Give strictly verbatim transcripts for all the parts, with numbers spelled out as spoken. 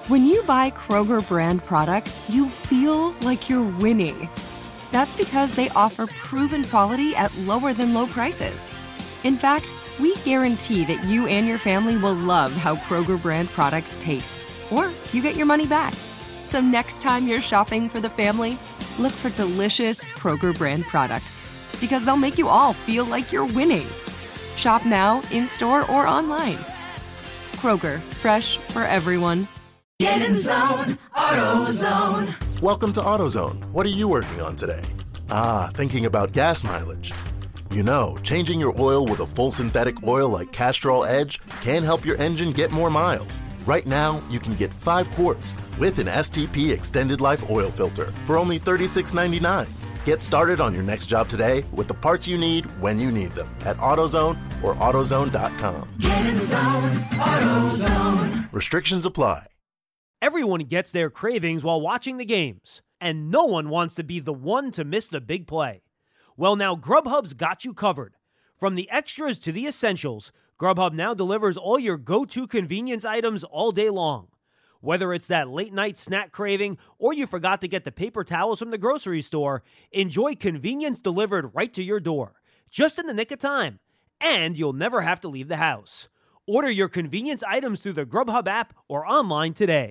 When you buy Kroger brand products, you feel like you're winning. That's because they offer proven quality at lower than low prices. In fact, we guarantee that you and your family will love how Kroger brand products taste, or you get your money back. So next time you're shopping for the family, look for delicious Kroger brand products, because they'll make you all feel like you're winning. Shop now, in-store, or online. Kroger, fresh for everyone. Get in zone, AutoZone. Welcome to AutoZone. What are you working on today? Ah, thinking about gas mileage. You know, changing your oil with a full synthetic oil like Castrol Edge can help your engine get more miles. Right now, you can get five quarts with an S T P Extended Life Oil Filter for only thirty-six ninety-nine. Get started on your next job today with the parts you need when you need them at AutoZone or AutoZone dot com. Get in zone, AutoZone. Restrictions apply. Everyone gets their cravings while watching the games, and no one wants to be the one to miss the big play. Well, now Grubhub's got you covered. From the extras to the essentials, Grubhub now delivers all your go-to convenience items all day long. Whether it's that late-night snack craving or you forgot to get the paper towels from the grocery store, enjoy convenience delivered right to your door, just in the nick of time. And you'll never have to leave the house. Order your convenience items through the Grubhub app or online today.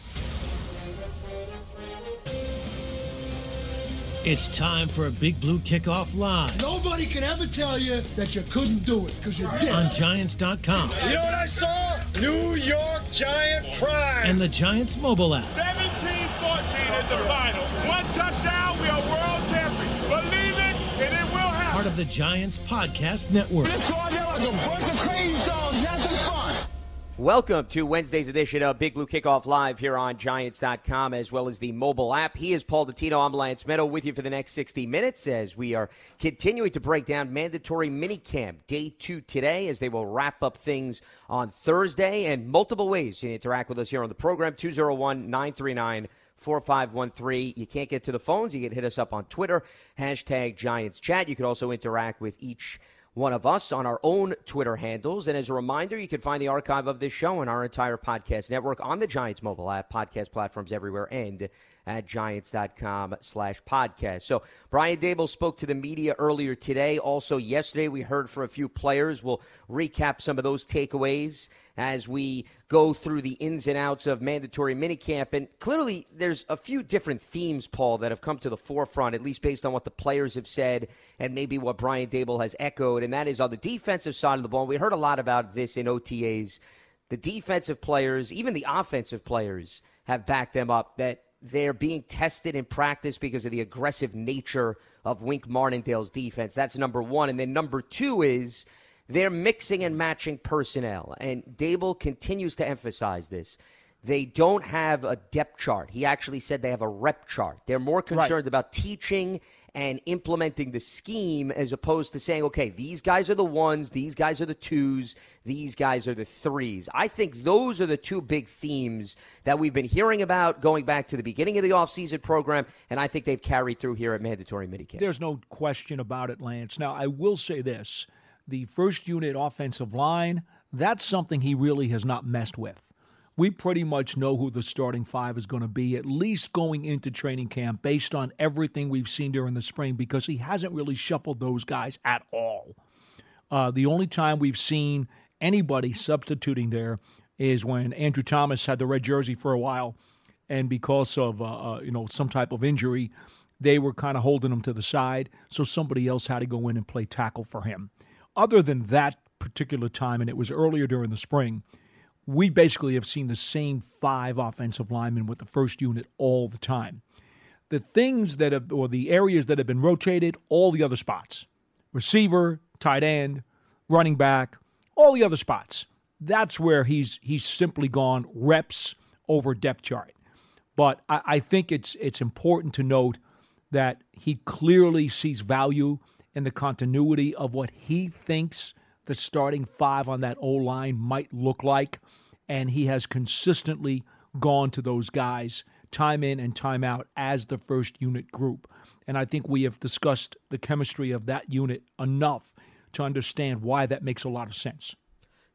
It's time for a Big Blue Kickoff Live. Nobody can ever tell you that you couldn't do it, because you did. On Giants dot com. You know what I saw? New York Giant pride. And the Giants mobile app. seventeen fourteen is the final. One touchdown, we are world champions. Believe it, and it will happen. Part of the Giants Podcast Network. Let's go out there like a bunch of crazy dogs. Have some fun. Welcome to Wednesday's edition of Big Blue Kickoff Live here on Giants dot com, as well as the mobile app. He is Paul Dottino. I'm Lance Meadow with you for the next sixty minutes as we are continuing to break down mandatory minicamp day two today, as they will wrap up things on Thursday, and multiple ways you can interact with us here on the program. Two oh one, nine three nine, four five one three. You can't get to the phones. You can hit us up on Twitter, hashtag Giants Chat. You can also interact with each one of us on our own Twitter handles. And as a reminder, you can find the archive of this show and our entire podcast network on the Giants mobile app, podcast platforms everywhere, and at Giants dot com slash podcast. So Brian Daboll spoke to the media earlier today. Also yesterday, we heard from a few players. We'll recap some of those takeaways as we go through the ins and outs of mandatory minicamp. And clearly, there's a few different themes, Paul, that have come to the forefront, at least based on what the players have said and maybe what Brian Daboll has echoed, and that is on the defensive side of the ball. We heard a lot about this in O T As. The defensive players, even the offensive players, have backed them up, that they're being tested in practice because of the aggressive nature of Wink Martindale's defense. That's number one. And then number two is they're mixing and matching personnel. And Daboll continues to emphasize this. They don't have a depth chart. He actually said they have a rep chart. They're more concerned right. about teaching and implementing the scheme as opposed to saying, okay, these guys are the ones, these guys are the twos, these guys are the threes. I think those are the two big themes that we've been hearing about going back to the beginning of the offseason program, and I think they've carried through here at mandatory minicamp. There's no question about it, Lance. Now, I will say this. The first unit offensive line, that's something he really has not messed with. We pretty much know who the starting five is going to be, at least going into training camp, based on everything we've seen during the spring, because he hasn't really shuffled those guys at all. Uh, the only time we've seen anybody substituting there is when Andrew Thomas had the red jersey for a while, and because of uh, uh, you know some type of injury, they were kind of holding him to the side, so somebody else had to go in and play tackle for him. Other than that particular time, and it was earlier during the spring, we basically have seen the same five offensive linemen with the first unit all the time. The things that have, or the areas that have been rotated, all the other spots. Receiver, tight end, running back, all the other spots. That's where he's he's simply gone reps over depth chart. But I, I think it's it's important to note that he clearly sees value in the continuity of what he thinks the starting five on that O-line might look like, and he has consistently gone to those guys time in and time out as the first unit group. And I think we have discussed the chemistry of that unit enough to understand why that makes a lot of sense.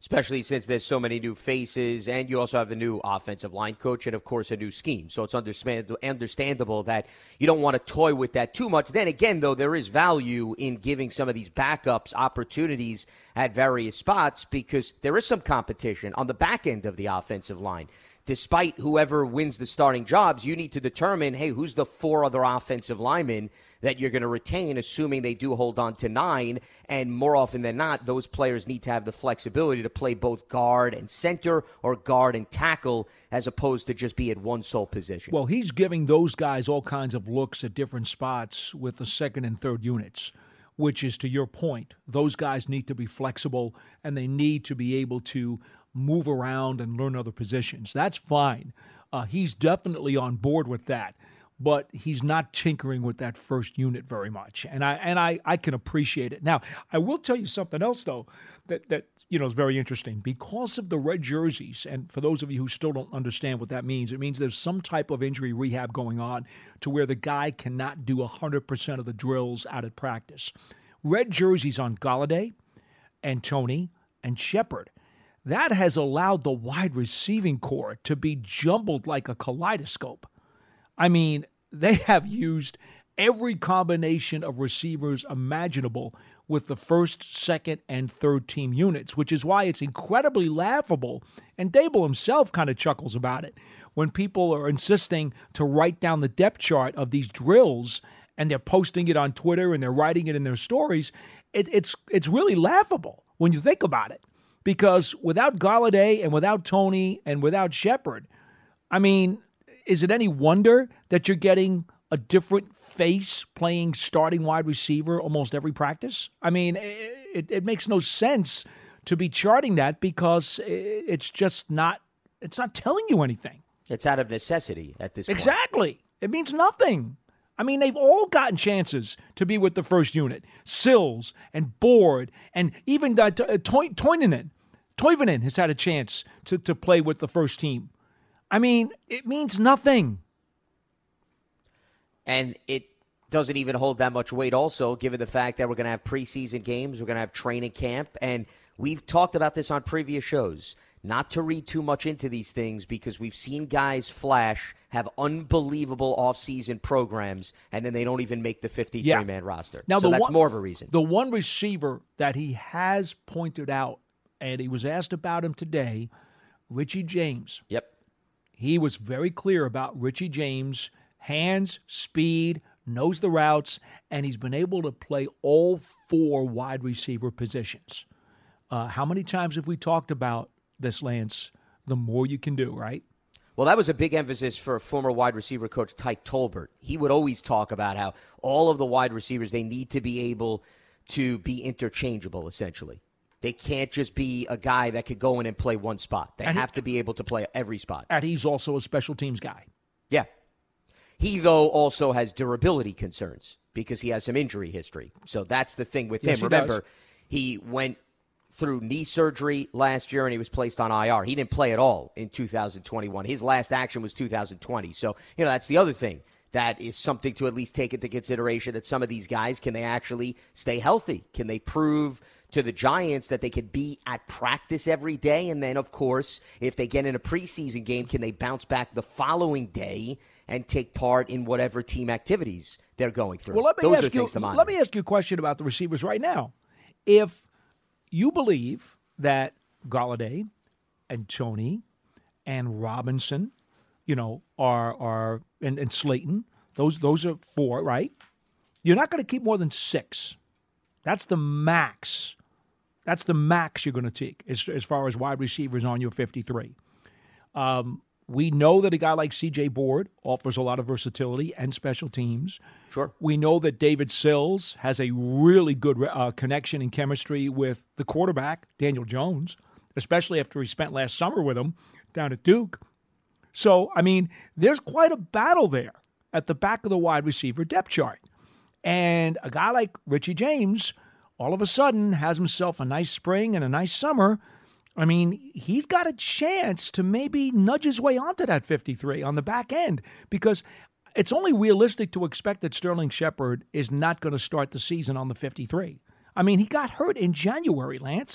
especially since there's so many new faces, and you also have a new offensive line coach and, of course, a new scheme. So it's understandable that you don't want to toy with that too much. Then again, though, there is value in giving some of these backups opportunities at various spots because there is some competition on the back end of the offensive line. Despite whoever wins the starting jobs, you need to determine, hey, who's the four other offensive linemen that you're going to retain, assuming they do hold on to nine. And more often than not, those players need to have the flexibility to play both guard and center or guard and tackle as opposed to just be at one sole position. Well, he's giving those guys all kinds of looks at different spots with the second and third units, which is, to your point, those guys need to be flexible and they need to be able to move around and learn other positions. That's fine. Uh, he's definitely on board with that, but he's not tinkering with that first unit very much, and I and I, I can appreciate it. Now, I will tell you something else, though, that, that you know is very interesting. Because of the red jerseys, and for those of you who still don't understand what that means, it means there's some type of injury rehab going on to where the guy cannot do one hundred percent of the drills out at practice. Red jerseys on Golladay and Toney and Shepard. That has allowed the wide receiving core to be jumbled like a kaleidoscope. I mean, they have used every combination of receivers imaginable with the first, second, and third team units, which is why it's incredibly laughable. And Dable himself kind of chuckles about it when people are insisting to write down the depth chart of these drills and they're posting it on Twitter and they're writing it in their stories. It, it's it's really laughable when you think about it. Because without Golladay and without Toney and without Shepard, I mean, is it any wonder that you're getting a different face playing starting wide receiver almost every practice? I mean, it, it makes no sense to be charting that because it's just not, it's not telling you anything. It's out of necessity at this point. Exactly. It means nothing. I mean, they've all gotten chances to be with the first unit. Sills and Board and even uh, Toivonen. Toivonen has had a chance to, to play with the first team. I mean, it means nothing. And it doesn't even hold that much weight also, given the fact that we're going to have preseason games, we're going to have training camp, and we've talked about this on previous shows. Not to read too much into these things because we've seen guys flash, have unbelievable offseason programs, and then they don't even make the fifty-three-man yeah. roster. Now, so that's one, more of a reason. The one receiver that he has pointed out, and he was asked about him today, Richie James. Yep. He was very clear about Richie James, hands, speed, knows the routes, and he's been able to play all four wide receiver positions. Uh, how many times have we talked about this, Lance? The more you can do, right? Well, that was a big emphasis for former wide receiver coach Tyke Tolbert. He would always talk about how all of the wide receivers, they need to be able to be interchangeable, essentially. They can't just be a guy that could go in and play one spot. They and have he, to be able to play every spot. And he's also a special teams guy. Yeah. He, though, also has durability concerns because he has some injury history. So that's the thing with yes, him. He Remember, does. he went through knee surgery last year, and he was placed on I R. He didn't play at all in two thousand twenty-one. His last action was two thousand twenty. So, you know, that's the other thing. That is something to at least take into consideration that some of these guys, can they actually stay healthy? Can they prove to the Giants that they could be at practice every day? And then, of course, if they get in a preseason game, can they bounce back the following day and take part in whatever team activities they're going through? Well, let me, Those ask are you, things to monitor. let me ask you a question about the receivers right now. If you believe that Golladay and Toney and Robinson, you know, are are and, and Slayton, those those are four, right? You're not going to keep more than six. That's the max. That's the max you're going to take as, as far as wide receivers on your fifty-three. Um, we know that a guy like C J Board offers a lot of versatility and special teams. Sure. We know that David Sills has a really good uh, connection and chemistry with the quarterback, Daniel Jones, especially after he spent last summer with him down at Duke. So, I mean, there's quite a battle there at the back of the wide receiver depth chart. And a guy like Richie James all of a sudden has himself a nice spring and a nice summer. I mean, he's got a chance to maybe nudge his way onto that fifty-three on the back end, because it's only realistic to expect that Sterling Shepard is not going to start the season on the fifty-three. I mean, he got hurt in January, Lance.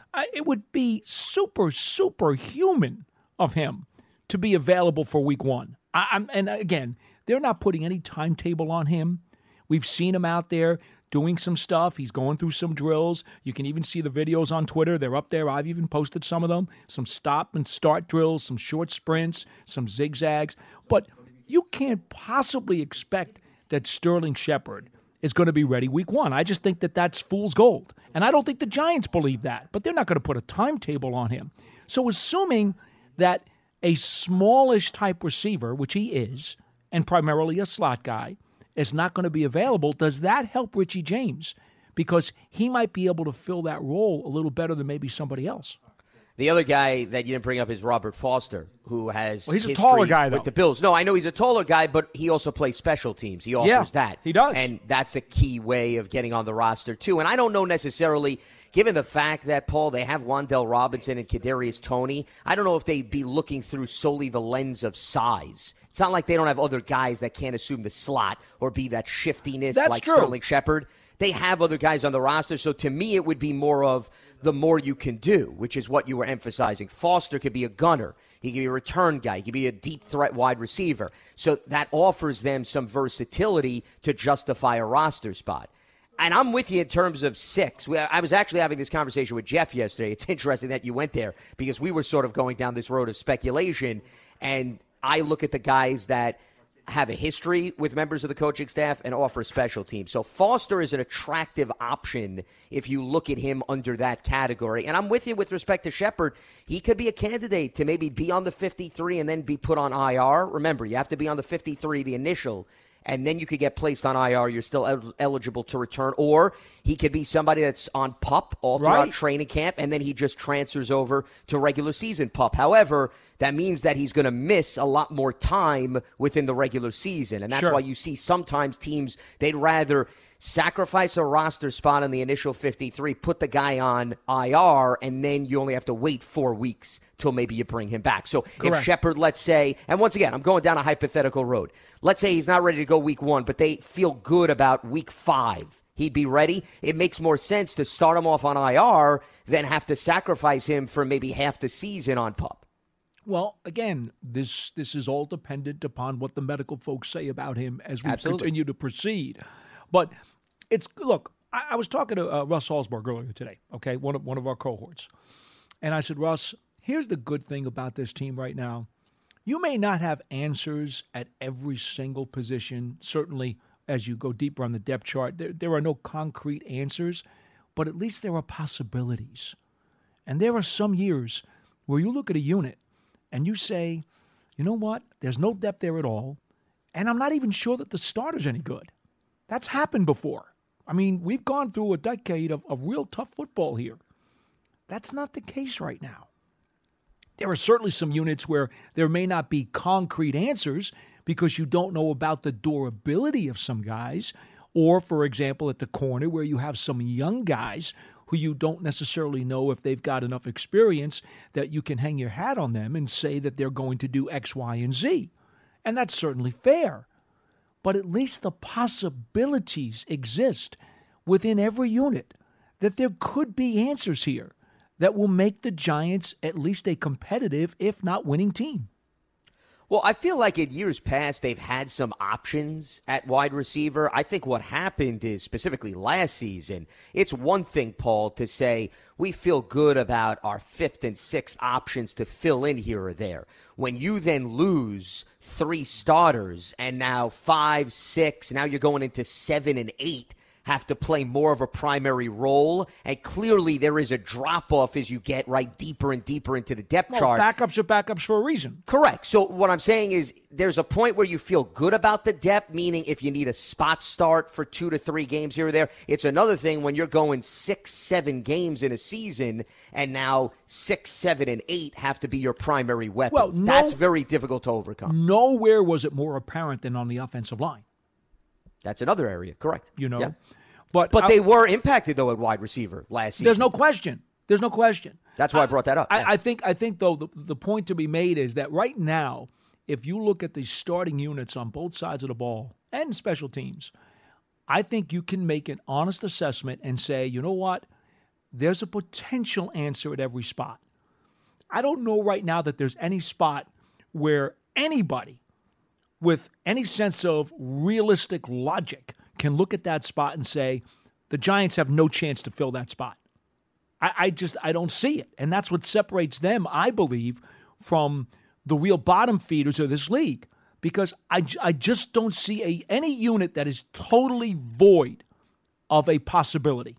I, it would be super, super human of him to be available for week one. I, I'm, and again, they're not putting any timetable on him. We've seen him out there doing some stuff. He's going through some drills. You can even see the videos on Twitter. They're up there. I've even posted some of them. Some stop and start drills, some short sprints, some zigzags. But you can't possibly expect that Sterling Shepard is going to be ready week one. I just think that that's fool's gold. And I don't think the Giants believe that. But they're not going to put a timetable on him. So assuming that a smallish type receiver, which he is, and primarily a slot guy, is not going to be available, does that help Richie James? Because he might be able to fill that role a little better than maybe somebody else. The other guy that you didn't bring up is Robert Foster, who has well, he's history a taller guy, though. with the Bills. No, I know he's a taller guy, but he also plays special teams. He offers yeah, that. He does. And that's a key way of getting on the roster, too. And I don't know necessarily, given the fact that, Paul, they have Wan'Dale Robinson and Kadarius Toney, I don't know if they'd be looking through solely the lens of size. It's not like they don't have other guys that can't assume the slot or be that shiftiness That's like true. Sterling Shepard. They have other guys on the roster, so to me it would be more of the more you can do, which is what you were emphasizing. Foster could be a gunner. He could be a return guy. He could be a deep threat wide receiver. So that offers them some versatility to justify a roster spot. And I'm with you in terms of six. I was actually having this conversation with Jeff yesterday. It's interesting that you went there because we were sort of going down this road of speculation, and I look at the guys that have a history with members of the coaching staff and offer special teams. So Foster is an attractive option if you look at him under that category. And I'm with you with respect to Shepard. He could be a candidate to maybe be on the fifty-three and then be put on I R. Remember, you have to be on the fifty-three, the initial, and then you could get placed on I R. You're still el- eligible to return. Or he could be somebody that's on PUP all throughout right. training camp, and then he just transfers over to regular season PUP. However, that means that he's going to miss a lot more time within the regular season. And that's sure. why you see sometimes teams, they'd rather sacrifice a roster spot on the initial fifty-three, put the guy on I R, and then you only have to wait four weeks till maybe you bring him back. So Correct. if Shepard, let's say, and once again, I'm going down a hypothetical road. Let's say he's not ready to go week one, but they feel good about week five. He'd be ready. It makes more sense to start him off on I R than have to sacrifice him for maybe half the season on PUP. Well, again, this this is all dependent upon what the medical folks say about him as we Absolutely. continue to proceed. But it's look, I, I was talking to uh, Russ Salzberg earlier today, okay, one of one of our cohorts, and I said, Russ, here's the good thing about this team right now. You may not have answers at every single position. Certainly, as you go deeper on the depth chart, there there are no concrete answers, but at least there are possibilities. And there are some years where you look at a unit and you say, you know what, there's no depth there at all, and I'm not even sure that the starter's any good. That's happened before. I mean, we've gone through a decade of, of real tough football here. That's not the case right now. There are certainly some units where there may not be concrete answers because you don't know about the durability of some guys, or, for example, at the corner where you have some young guys who you don't necessarily know if they've got enough experience that you can hang your hat on them and say that they're going to do X, Y, and Z. And that's certainly fair. But at least the possibilities exist within every unit that there could be answers here that will make the Giants at least a competitive, if not winning team. Well, I feel like in years past, they've had some options at wide receiver. I think what happened is, specifically last season, it's one thing, Paul, to say we feel good about our fifth and sixth options to fill in here or there. When you then lose three starters and now five, six, now you're going into seven and eight, have to play more of a primary role, and clearly there is a drop-off as you get right deeper and deeper into the depth well, chart. Backups are backups for a reason. Correct. So what I'm saying is there's a point where you feel good about the depth, meaning if you need a spot start for two to three games here or there. It's another thing when you're going six, seven games in a season, and now six, seven, and eight have to be your primary weapons. Well, no, That's very difficult to overcome. Nowhere was it more apparent than on the offensive line. That's another area, correct. You know? Yeah. But, but I, they were impacted, though, at wide receiver last season. There's no question. There's no question. That's why I, I brought that up. I, yeah. I think, I think, though, the, the point to be made is that right now, if you look at the starting units on both sides of the ball and special teams, I think you can make an honest assessment and say, you know what, there's a potential answer at every spot. I don't know right now that there's any spot where anybody with any sense of realistic logic can look at that spot and say, the Giants have no chance to fill that spot. I, I just, I don't see it. And that's what separates them, I believe, from the real bottom feeders of this league. Because I, I just don't see a, any unit that is totally void of a possibility.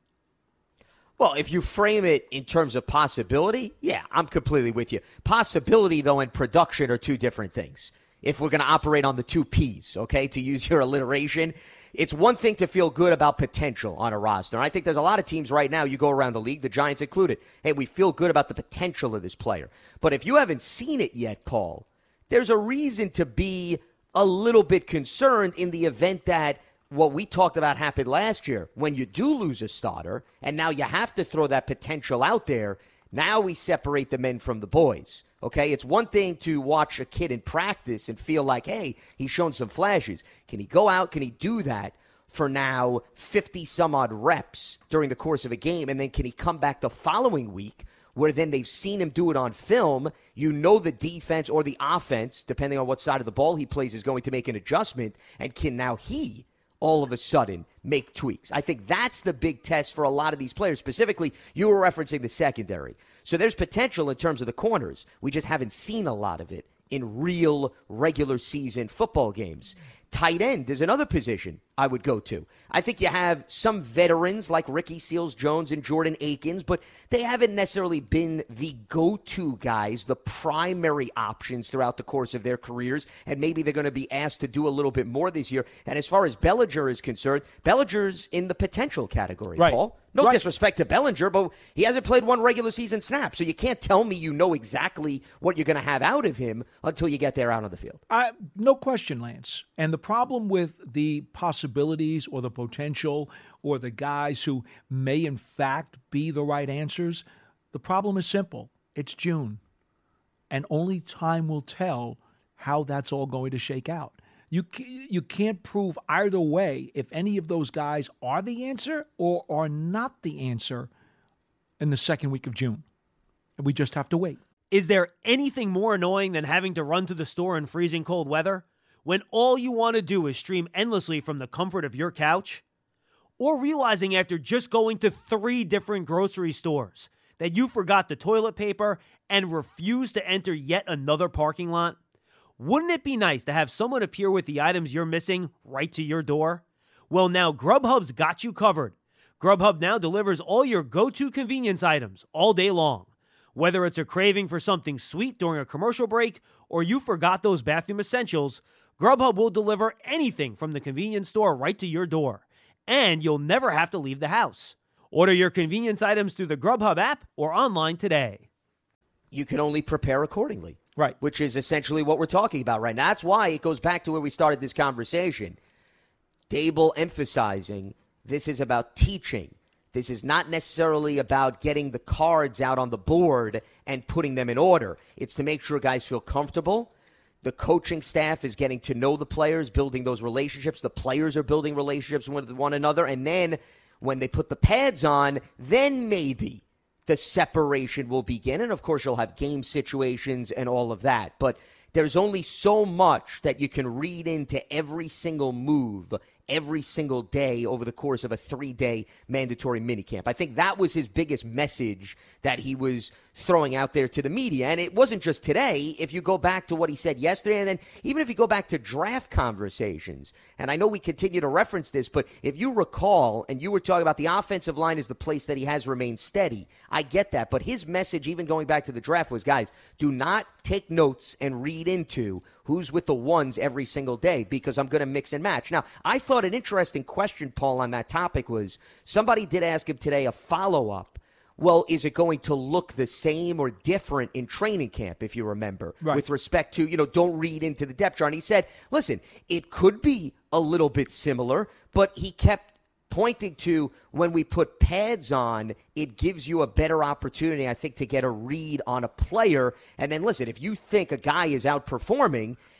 Well, if you frame it in terms of possibility, yeah, I'm completely with you. Possibility, though, and production are two different things. If we're going to operate on the two P's, okay, to use your alliteration, it's one thing to feel good about potential on a roster. And I think there's a lot of teams right now, you go around the league, the Giants included, hey, we feel good about the potential of this player. But if you haven't seen it yet, Paul, there's a reason to be a little bit concerned in the event that what we talked about happened last year. When you do lose a starter, and now you have to throw that potential out there, now we separate the men from the boys. Okay, it's one thing to watch a kid in practice and feel like, hey, he's shown some flashes. Can he go out? Can he do that for now fifty-some-odd reps during the course of a game? And then can he come back the following week where then they've seen him do it on film? You know the defense or the offense, depending on what side of the ball he plays, is going to make an adjustment. And can now he all of a sudden make tweaks? I think that's the big test for a lot of these players. Specifically, you were referencing the secondary. So there's potential in terms of the corners. We just haven't seen a lot of it in real regular season football games. Tight end is another position I would go to. I think you have some veterans like Ricky Seals-Jones and Jordan Akins, but they haven't necessarily been the go-to guys, the primary options throughout the course of their careers, and maybe they're going to be asked to do a little bit more this year. And as far as Bellinger is concerned, Bellinger's in the potential category, right. Paul. No right. disrespect to Bellinger, but he hasn't played one regular season snap, so you can't tell me you know exactly what you're going to have out of him until you get there out on the field. I, no question, Lance. And the problem with the possibilities or the potential or the guys who may in fact be the right answers, the problem is simple. It's June. And only time will tell how that's all going to shake out. You you can't prove either way if any of those guys are the answer or are not the answer in the second week of June. And we just have to wait. Is there anything more annoying than having to run to the store in freezing cold weather when all you want to do is stream endlessly from the comfort of your couch? Or realizing after just going to three different grocery stores that you forgot the toilet paper and refused to enter yet another parking lot? Wouldn't it be nice to have someone appear with the items you're missing right to your door? Well, now Grubhub's got you covered. Grubhub now delivers all your go-to convenience items all day long. Whether it's a craving for something sweet during a commercial break or you forgot those bathroom essentials, Grubhub will deliver anything from the convenience store right to your door. And you'll never have to leave the house. Order your convenience items through the Grubhub app or online today. You can only prepare accordingly. Right. Which is essentially what we're talking about right now. That's why it goes back to where we started this conversation. Dable emphasizing this is about teaching. This is not necessarily about getting the cards out on the board and putting them in order. It's to make sure guys feel comfortable. The coaching staff is getting to know the players, building those relationships. The players are building relationships with one another. And then when they put the pads on, then maybe the separation will begin. And, of course, you'll have game situations and all of that. But there's only so much that you can read into every single move every single day over the course of a three-day mandatory minicamp. I think that was his biggest message that he was throwing out there to the media. And it wasn't just today. If you go back to what he said yesterday, and then even if you go back to draft conversations, and I know we continue to reference this, but if you recall, and you were talking about the offensive line is the place that he has remained steady, I get that. But his message, even going back to the draft, was, guys, do not take notes and read into who's with the ones every single day because I'm going to mix and match. Now, I thought an interesting question, Paul, on that topic was somebody did ask him today a follow-up. Well, is it going to look the same or different in training camp, if you remember, right, with respect to, you know, don't read into the depth chart? And he said, listen, it could be a little bit similar, but he kept pointing to when we put pads on, it gives you a better opportunity, I think, to get a read on a player. And then, listen, if you think a guy is outperforming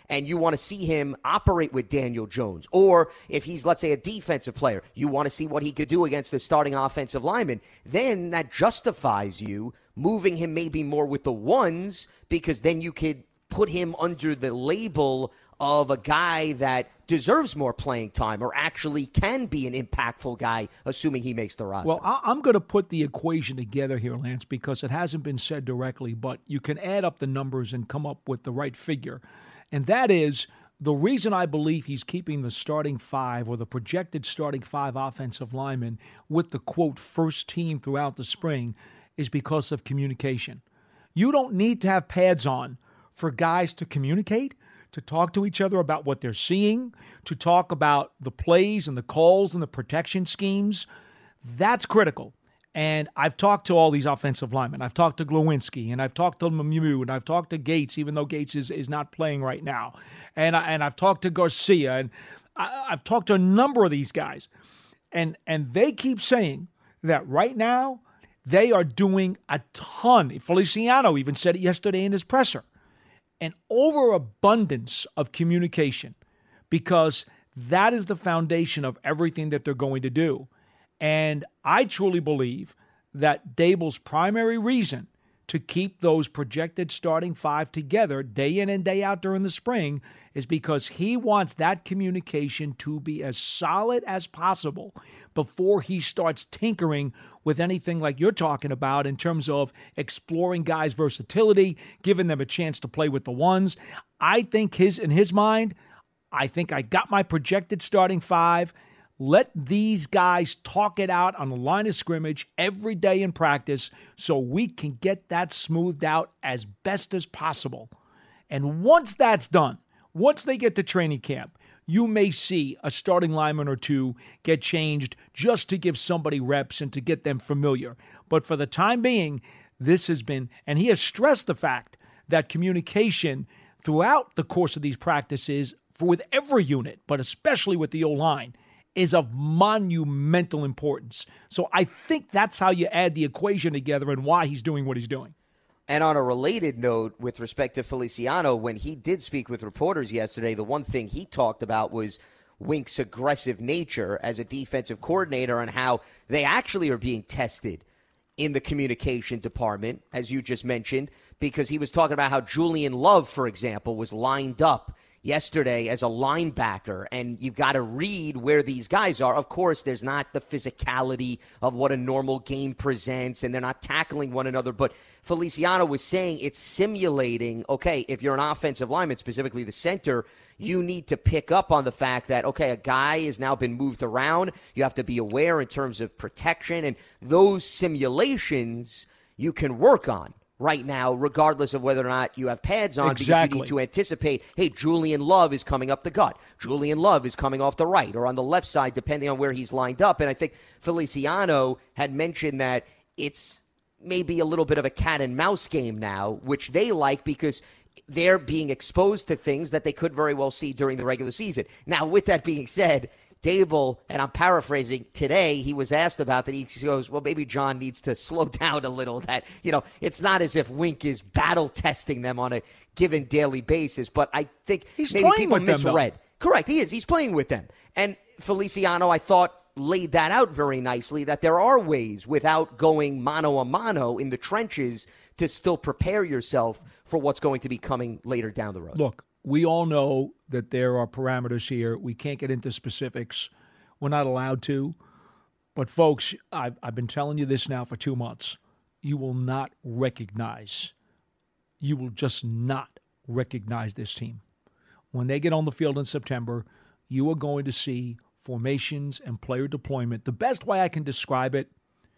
and you want to see him operate with Daniel Jones. Or if he's, let's say, a defensive player, you want to see what he could do against the starting offensive lineman. Then that justifies you moving him maybe more with the ones, because then you could put him under the label of a guy that deserves more playing time or actually can be an impactful guy, assuming he makes the roster. Well, I'm going to put the equation together here, Lance, because it hasn't been said directly, but you can add up the numbers and come up with the right figure. And that is the reason I believe he's keeping the starting five or the projected starting five offensive linemen with the, quote, first team throughout the spring is because of communication. You don't need to have pads on for guys to communicate, to talk to each other about what they're seeing, to talk about the plays and the calls and the protection schemes. That's critical. And I've talked to all these offensive linemen. I've talked to Glowinski, and I've talked to Lemieux, and I've talked to Gates, even though Gates is, is not playing right now. And, I, and I've talked to Garcia, and I, I've talked to a number of these guys. And, and they keep saying that right now they are doing a ton. Feliciano even said it yesterday in his presser. An overabundance of communication, because that is the foundation of everything that they're going to do. And I truly believe that Daboll's primary reason to keep those projected starting five together day in and day out during the spring is because he wants that communication to be as solid as possible before he starts tinkering with anything like you're talking about in terms of exploring guys' versatility, giving them a chance to play with the ones. I think his in his mind, I think I got my projected starting five. Let these guys talk it out on the line of scrimmage every day in practice so we can get that smoothed out as best as possible. And once that's done, once they get to training camp, you may see a starting lineman or two get changed just to give somebody reps and to get them familiar. But for the time being, this has been, and he has stressed the fact that communication throughout the course of these practices, for with every unit, but especially with the O-line, is of monumental importance. So I think that's how you add the equation together and why he's doing what he's doing. And on a related note, with respect to Feliciano, when he did speak with reporters yesterday, the one thing he talked about was Wink's aggressive nature as a defensive coordinator and how they actually are being tested in the communication department, as you just mentioned, because he was talking about how Julian Love, for example, was lined up yesterday as a linebacker, and you've got to read where these guys are. Of course, there's not the physicality of what a normal game presents, and they're not tackling one another, but Feliciano was saying it's simulating, okay, if you're an offensive lineman, specifically the center, you need to pick up on the fact that, okay, a guy has now been moved around. You have to be aware in terms of protection, and those simulations you can work on right now, regardless of whether or not you have pads on, exactly. Because you need to anticipate, hey, Julian Love is coming up the gut. Julian Love is coming off the right or on the left side, depending on where he's lined up. And I think Feliciano had mentioned that it's maybe a little bit of a cat and mouse game now, which they like because they're being exposed to things that they could very well see during the regular season. Now, with that being said, Daboll, and I'm paraphrasing, today he was asked about that. He goes, well, maybe John needs to slow down a little. That, you know, it's not as if Wink is battle testing them on a given daily basis, but I think He's maybe people with them, misread. though. Correct, he is. He's playing with them. And Feliciano, I thought, laid that out very nicely, that there are ways without going mano a mano in the trenches to still prepare yourself for what's going to be coming later down the road. Look, we all know that there are parameters here. We can't get into specifics. We're not allowed to. But, folks, I've, I've been telling you this now for two months. You will not recognize, you will just not recognize this team. When they get on the field in September, you are going to see formations and player deployment. The best way I can describe it,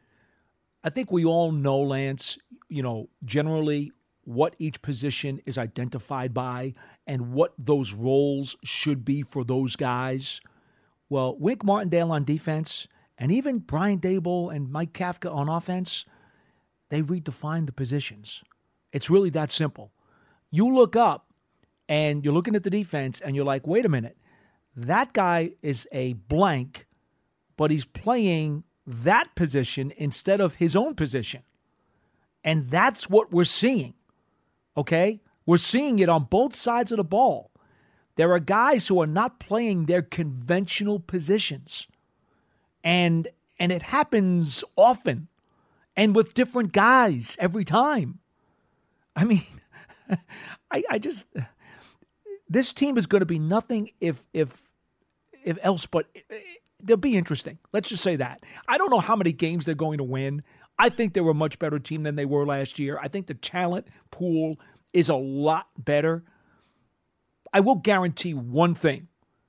I think we all know, Lance, you know, generally what each position is identified by and what those roles should be for those guys. Well, Wink Martindale on defense and even Brian Daboll and Mike Kafka on offense, they redefine the positions. It's really that simple. You look up and you're looking at the defense and you're like, wait a minute, that guy is a blank, but he's playing that position instead of his own position. And that's what we're seeing. Okay? We're seeing it on both sides of the ball. there are guys who are not playing their conventional positions. And and it happens often and with different guys every time. I mean, I, I just, this team is going to be nothing if, if, if else, but they'll be interesting. Let's just say that. I don't know how many games they're going to win. I think they're a much better team than they were last year. I think the talent pool is a lot better. I will guarantee one thing.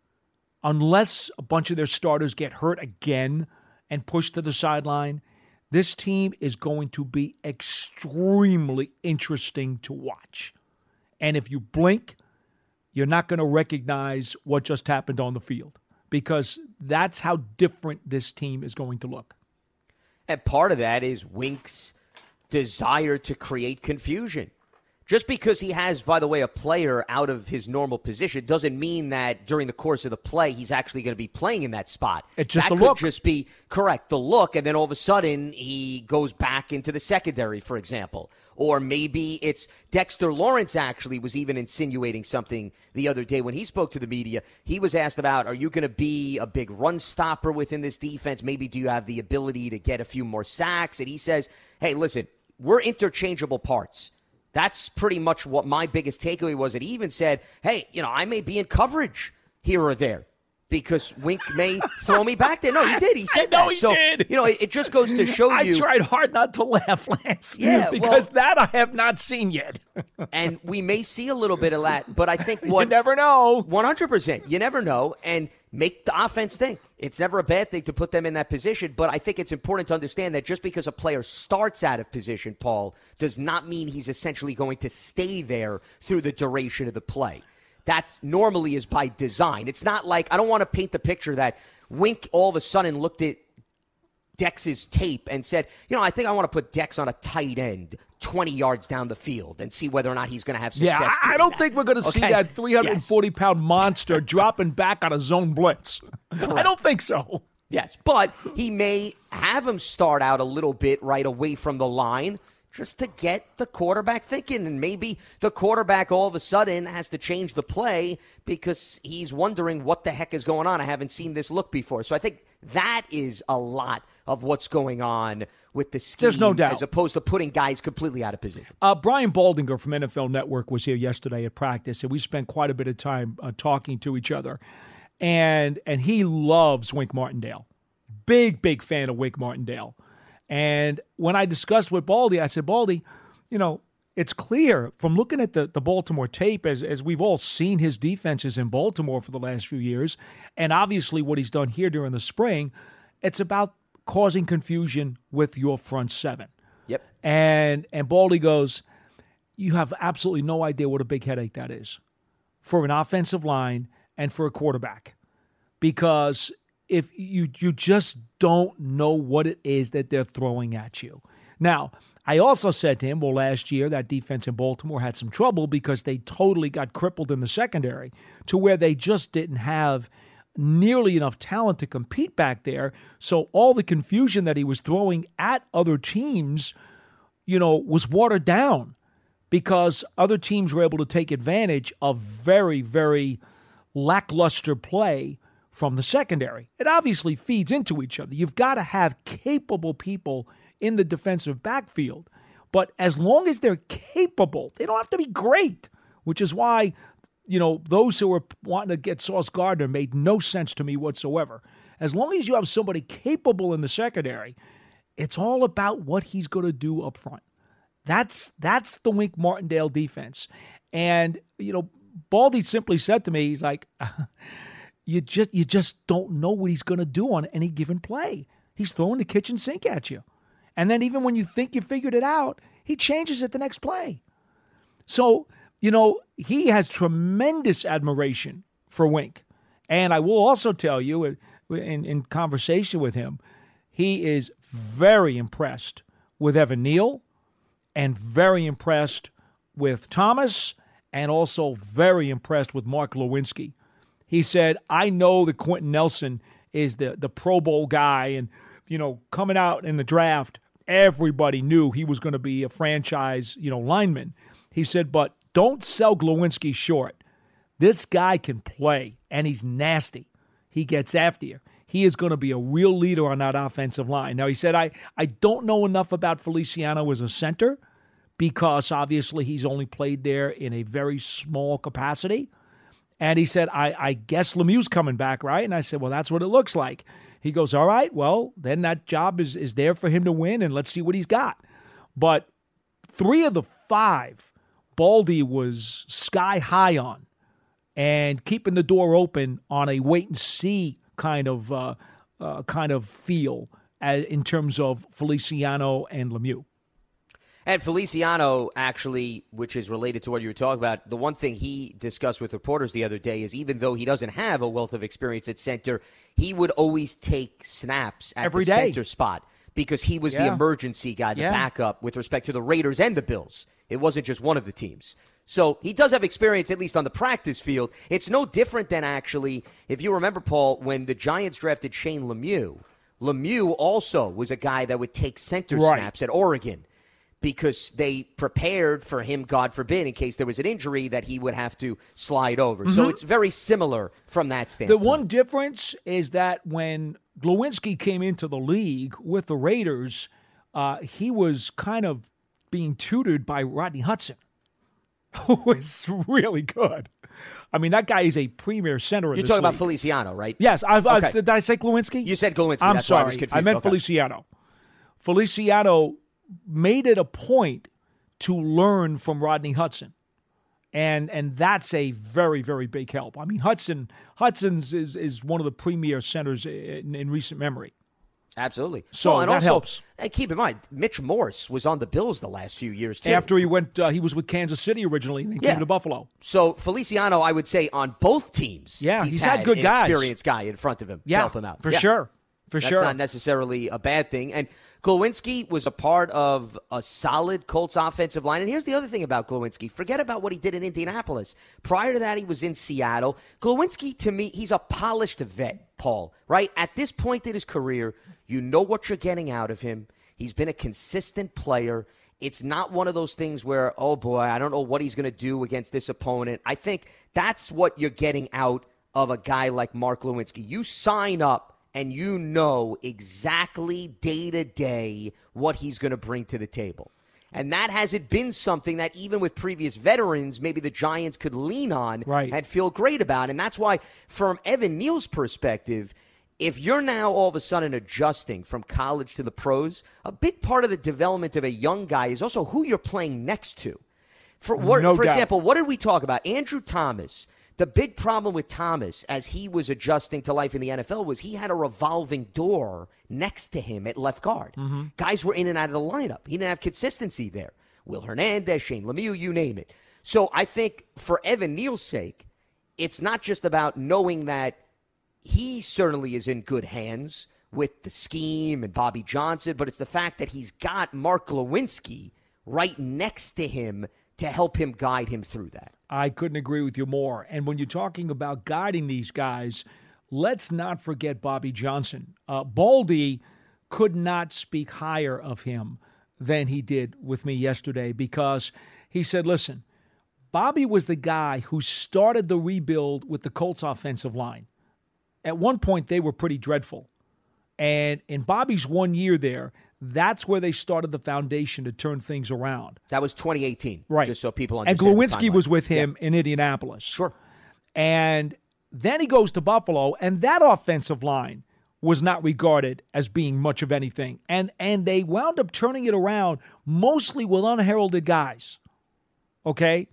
Unless a bunch of their starters get hurt again and pushed to the sideline, this team is going to be extremely interesting to watch. And if you blink, you're not going to recognize what just happened on the field, because that's how different this team is going to look. And part of that is Wink's desire to create confusion. Just because he has, by the way, a player out of his normal position doesn't mean that during the course of the play he's actually going to be playing in that spot. It's just that a could look. just be correct, the look, and then all of a sudden he goes back into the secondary, for example. Or maybe it's Dexter Lawrence actually was even insinuating something the other day when he spoke to the media. He was asked about, are you going to be a big run stopper within this defense? Maybe do you have the ability to get a few more sacks? And he says, hey, listen, we're interchangeable parts. That's pretty much what my biggest takeaway was. And he even said, hey, you know, I may be in coverage here or there because Wink may throw me back there. No, he did. He said I know that. He so, did. you know, it, it just goes to show I you. I tried hard not to laugh, Lance. Yeah, because well, that I have not seen yet. And we may see a little bit of that, but I think what. You never know. one hundred percent. You never know. And make the offense think. It's never a bad thing to put them in that position, but I think it's important to understand that just because a player starts out of position, Paul, does not mean he's essentially going to stay there through the duration of the play. That normally is by design. It's not like, I don't want to paint the picture that Wink all of a sudden looked at Dex's tape and said, you know, I think I want to put Dex on a tight end twenty yards down the field and see whether or not he's going to have success. Yeah, I, I don't that. think we're going to okay? see that three hundred forty-pound yes. monster dropping back on a zone blitz. Correct. I don't think so. Yes, but he may have him start out a little bit right away from the line just to get the quarterback thinking. And maybe the quarterback all of a sudden has to change the play because he's wondering what the heck is going on. I haven't seen this look before. So I think that is a lot of what's going on with the scheme. There's no doubt. As opposed to putting guys completely out of position. Uh, Brian Baldinger from N F L Network was here yesterday at practice, and we spent quite a bit of time uh, talking to each other. And and he loves Wink Martindale. Big, big fan of Wink Martindale. And when I discussed with Baldy, I said, Baldy, you know, it's clear from looking at the, the Baltimore tape, as, as we've all seen his defenses in Baltimore for the last few years, and obviously what he's done here during the spring, it's about causing confusion with your front seven. Yep. And and Baldy goes, you have absolutely no idea what a big headache that is for an offensive line and for a quarterback. Because if you you just don't know what it is that they're throwing at you. Now, I also said to him, well, last year that defense in Baltimore had some trouble because they totally got crippled in the secondary to where they just didn't have nearly enough talent to compete back there. So all the confusion that he was throwing at other teams, you know, was watered down because other teams were able to take advantage of very, very lackluster play from the secondary. It obviously feeds into each other. You've got to have capable people in the defensive backfield. But as long as they're capable, they don't have to be great, which is why, you know, those who were wanting to get Sauce Gardner made no sense to me whatsoever. As long as you have somebody capable in the secondary, it's all about what he's going to do up front. That's that's the Wink Martindale defense. And, you know, Baldy simply said to me, he's like, you just you just don't know what he's going to do on any given play. He's throwing the kitchen sink at you. And then even when you think you figured it out, he changes it the next play. So, you know, he has tremendous admiration for Wink. And I will also tell you, in, in conversation with him, he is very impressed with Evan Neal and very impressed with Thomas and also very impressed with Mark Lewinsky. He said, I know that Quentin Nelson is the, the Pro Bowl guy and, you know, coming out in the draft, everybody knew he was going to be a franchise, you know, lineman. He said, but don't sell Glowinski short. This guy can play, and he's nasty. He gets after you. He is going to be a real leader on that offensive line. Now, he said, I, I don't know enough about Feliciano as a center because obviously he's only played there in a very small capacity. And he said, I, I guess Lemieux's coming back, right? And I said, well, that's what it looks like. He goes, all right, well, then that job is, is there for him to win, and let's see what he's got. But three of the five, Baldy was sky high on and keeping the door open on a wait-and-see kind of uh, uh, kind of feel as, in terms of Feliciano and Lemieux. And Feliciano, actually, which is related to what you were talking about, the one thing he discussed with reporters the other day is even though he doesn't have a wealth of experience at center, he would always take snaps at Every the day. center spot because he was Yeah. the emergency guy, the Yeah. backup with respect to the Raiders and the Bills. It wasn't just one of the teams. So he does have experience, at least on the practice field. It's no different than actually, if you remember, Paul, when the Giants drafted Shane Lemieux, Lemieux also was a guy that would take center Right. snaps at Oregon because they prepared for him, God forbid, in case there was an injury that he would have to slide over. So Mhm. it's very similar from that The standpoint. one difference is that when Glowinski came into the league with the Raiders, uh, he was kind of being tutored by Rodney Hudson, who was really good. I mean, that guy is a premier center in You're this talking about league. Feliciano, right? Yes. I've, I've, Okay. did I say Glowinski? You said Glowinski. I'm That's why I was sorry. confused. I meant Okay. Feliciano. Feliciano made it a point to learn from Rodney Hudson. And and that's a very, very big help. I mean, Hudson Hudson's is, is one of the premier centers in, in recent memory. Absolutely. So well, and that also, helps. And keep in mind, Mitch Morse was on the Bills the last few years, too. After he went, uh, he was with Kansas City originally, and then Yeah. came to Buffalo. So Feliciano, I would say, on both teams, Yeah, he's, he's had good an guys. experienced guy in front of him Yeah, to help him out. for Yeah. sure. For That's sure. not necessarily a bad thing. And Glowinski was a part of a solid Colts offensive line. And here's the other thing about Glowinski. Forget about what he did in Indianapolis. Prior to that, he was in Seattle. Glowinski, to me, he's a polished vet, Paul, right? At this point in his career, you know what you're getting out of him. He's been a consistent player. It's not one of those things where, oh, boy, I don't know what he's going to do against this opponent. I think that's what you're getting out of a guy like Mark Glowinski. You sign up and you know exactly day to day what he's going to bring to the table. And that hasn't been something that even with previous veterans, maybe the Giants could lean on Right. and feel great about. And that's why, from Evan Neal's perspective, if you're now all of a sudden adjusting from college to the pros, a big part of the development of a young guy is also who you're playing next to. For, what, No for doubt. example, what did we talk about? Andrew Thomas. The big problem with Thomas as he was adjusting to life in the N F L was he had a revolving door next to him at left guard. Mm-hmm. Guys were in and out of the lineup. He didn't have consistency there. Will Hernandez, Shane Lemieux, you name it. So I think for Evan Neal's sake, it's not just about knowing that he certainly is in good hands with the scheme and Bobby Johnson, but it's the fact that he's got Mark Glowinski right next to him to help him guide him through that. I couldn't agree with you more. And when you're talking about guiding these guys, let's not forget Bobby Johnson. Uh, Baldy could not speak higher of him than he did with me yesterday because he said, listen, Bobby was the guy who started the rebuild with the Colts offensive line. At one point, they were pretty dreadful. And in Bobby's one year there, that's where they started the foundation to turn things around. That was twenty eighteen, right? Just so people And understand. Glowinski was with him yeah. in Indianapolis. Sure. And then he goes to Buffalo, and that offensive line was not regarded as being much of anything. And and they wound up turning it around mostly with unheralded guys. Okay?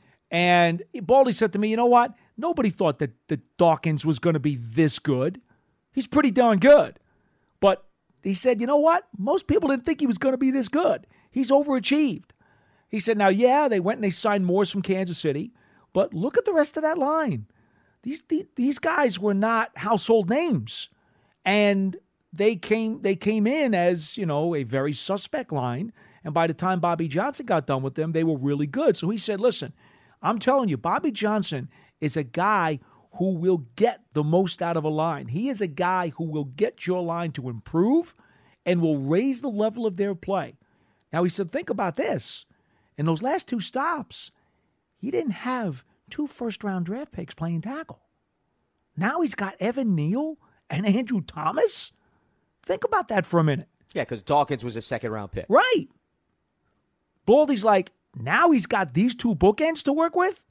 And Baldy said to me, you know what? Nobody thought that, that Dawkins was going to be this good. He's pretty darn good. But he said, you know what? Most people didn't think he was going to be this good. He's overachieved. He said, now, yeah, they went and they signed Morse from Kansas City, but look at the rest of that line. These, these, these guys were not household names. And they came they came in as, you know, a very suspect line. And by the time Bobby Johnson got done with them, they were really good. So he said, listen, I'm telling you, Bobby Johnson is a guy who will get the most out of a line. He is a guy who will get your line to improve and will raise the level of their play. Now, he said, think about this. In those last two stops, he didn't have two first-round draft picks playing tackle. Now he's got Evan Neal and Andrew Thomas? Think about that for a minute. Yeah, because Dawkins was a second-round pick. Right. Baldy's like, now he's got these two bookends to work with?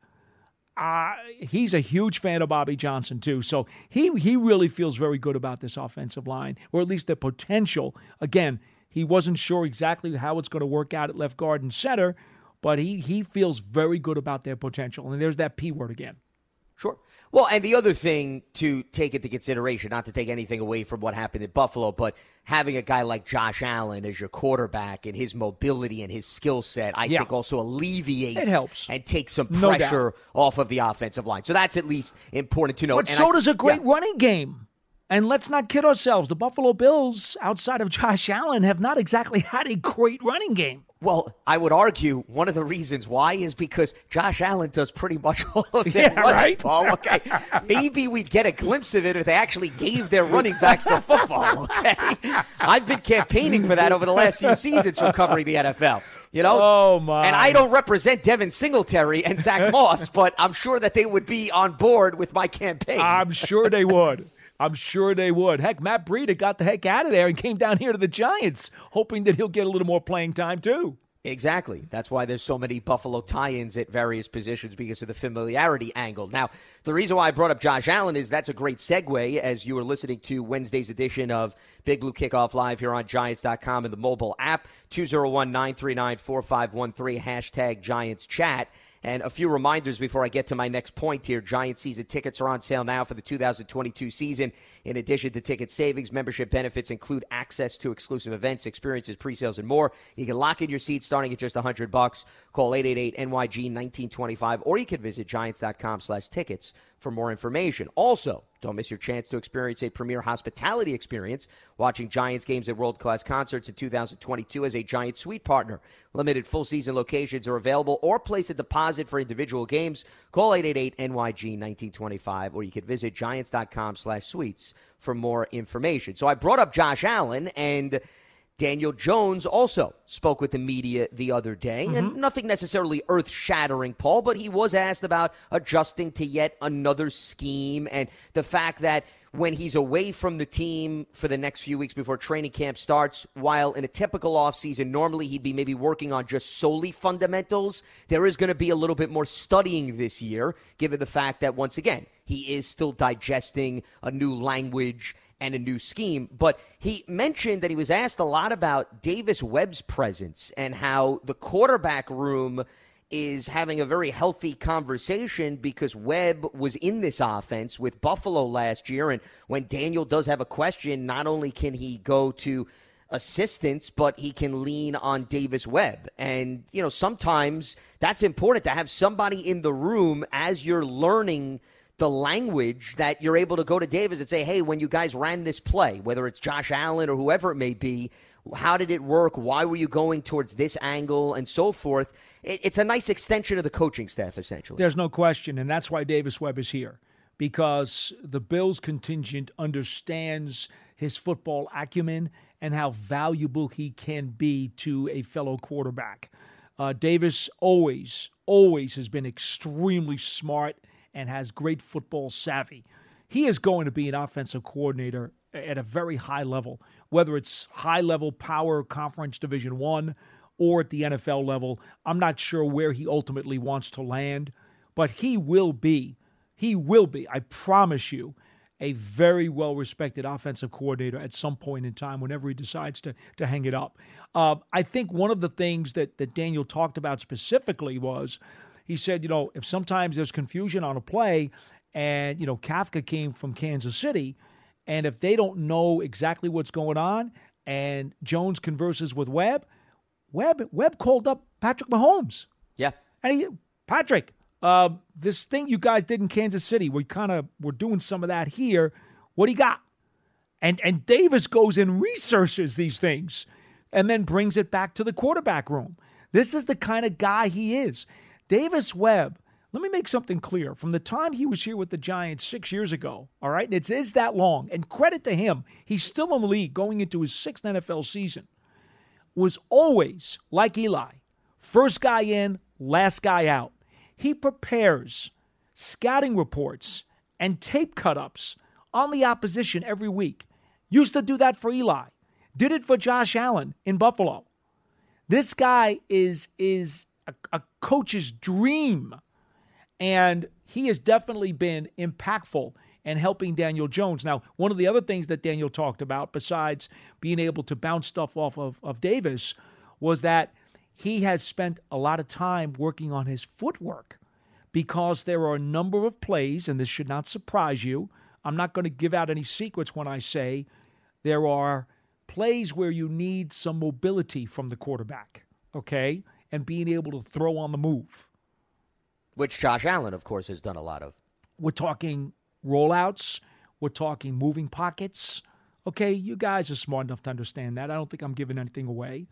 Uh, he's a huge fan of Bobby Johnson, too. So he he really feels very good about this offensive line, or at least the potential. Again, he wasn't sure exactly how it's going to work out at left guard and center, but he, he feels very good about their potential. And there's that P word again. Sure. Well, and the other thing to take into consideration, not to take anything away from what happened at Buffalo, but having a guy like Josh Allen as your quarterback and his mobility and his skill set, I yeah. think also alleviates it helps. and takes some No pressure doubt. off of the offensive line. So that's at least important to know. But and so I, does a great yeah. running game. And let's not kid ourselves. The Buffalo Bills, outside of Josh Allen, have not exactly had a great running game. Well, I would argue one of the reasons why is because Josh Allen does pretty much all of their Yeah, running, right? Paul. Okay, maybe we'd get a glimpse of it if they actually gave their running backs the football. Okay, I've been campaigning for that over the last few seasons from covering the N F L. You know, oh my! And I don't represent Devin Singletary and Zach Moss, but I'm sure that they would be on board with my campaign. I'm sure they would. I'm sure they would. Heck, Matt Breida got the heck out of there and came down here to the Giants, hoping that he'll get a little more playing time, too. Exactly. That's why there's so many Buffalo tie-ins at various positions because of the familiarity angle. Now, the reason why I brought up Josh Allen is that's a great segue as you were listening to Wednesday's edition of Big Blue Kickoff Live here on Giants dot com and the mobile app, two oh one, nine three nine, four five one three, hashtag Giants Chat. And a few reminders before I get to my next point here. Giants season tickets are on sale now for the two thousand twenty-two season. In addition to ticket savings, membership benefits include access to exclusive events, experiences, pre-sales, and more. You can lock in your seats starting at just one hundred bucks. Call eight eight eight N Y G nineteen twenty-five, or you can visit Giants dot com slash tickets for more information. Also, don't miss your chance to experience a premier hospitality experience watching Giants games at world-class concerts in two thousand twenty-two as a Giants Suite partner. Limited full-season locations are available, or place a deposit for individual games. Call eight eight eight N Y G nineteen twenty-five, or you can visit Giants dot com slash suites for more information. So I brought up Josh Allen, and Daniel Jones also spoke with the media the other day, mm-hmm. and nothing necessarily earth-shattering, Paul, but he was asked about adjusting to yet another scheme and the fact that when he's away from the team for the next few weeks before training camp starts, while in a typical offseason, normally he'd be maybe working on just solely fundamentals, there is going to be a little bit more studying this year, given the fact that, once again, he is still digesting a new language and a new scheme. But he mentioned that he was asked a lot about Davis Webb's presence and how the quarterback room is having a very healthy conversation because Webb was in this offense with Buffalo last year. And when Daniel does have a question, not only can he go to assistance, but he can lean on Davis Webb. And, you know, sometimes that's important to have somebody in the room as you're learning the language, that you're able to go to Davis and say, hey, when you guys ran this play, whether it's Josh Allen or whoever it may be, how did it work? Why were you going towards this angle and so forth? It's a nice extension of the coaching staff, essentially. There's no question, and that's why Davis Webb is here, because the Bills contingent understands his football acumen and how valuable he can be to a fellow quarterback. Uh, Davis always, always has been extremely smart and has great football savvy. He is going to be an offensive coordinator at a very high level, whether it's high-level power conference Division One or at the N F L level. I'm not sure where he ultimately wants to land, but he will be, he will be, I promise you, a very well-respected offensive coordinator at some point in time whenever he decides to, to hang it up. Uh, I think one of the things that, that Daniel talked about specifically was, he said, you know, if sometimes there's confusion on a play and, you know, Kafka came from Kansas City, and if they don't know exactly what's going on and Jones converses with Webb, Webb, Webb called up Patrick Mahomes. Yeah. And he, Patrick, uh, this thing you guys did in Kansas City, we kind of were doing some of that here. What do you got? And, and Davis goes and researches these things and then brings it back to the quarterback room. This is the kind of guy he is. Davis Webb, let me make something clear. From the time he was here with the Giants six years ago, all right, and it is that long, and credit to him, he's still in the league going into his sixth N F L season, was always, like Eli, first guy in, last guy out. He prepares scouting reports and tape cut-ups on the opposition every week. Used to do that for Eli. Did it for Josh Allen in Buffalo. This guy is, is a, a coach's dream, and he has definitely been impactful in helping Daniel Jones. Now, one of the other things that Daniel talked about, besides being able to bounce stuff off of, of Davis, was that he has spent a lot of time working on his footwork, because there are a number of plays, and this should not surprise you. I'm not going to give out any secrets when I say there are plays where you need some mobility from the quarterback, okay, and being able to throw on the move. Which Josh Allen, of course, has done a lot of. We're talking rollouts. We're talking moving pockets. Okay, you guys are smart enough to understand that. I don't think I'm giving anything away.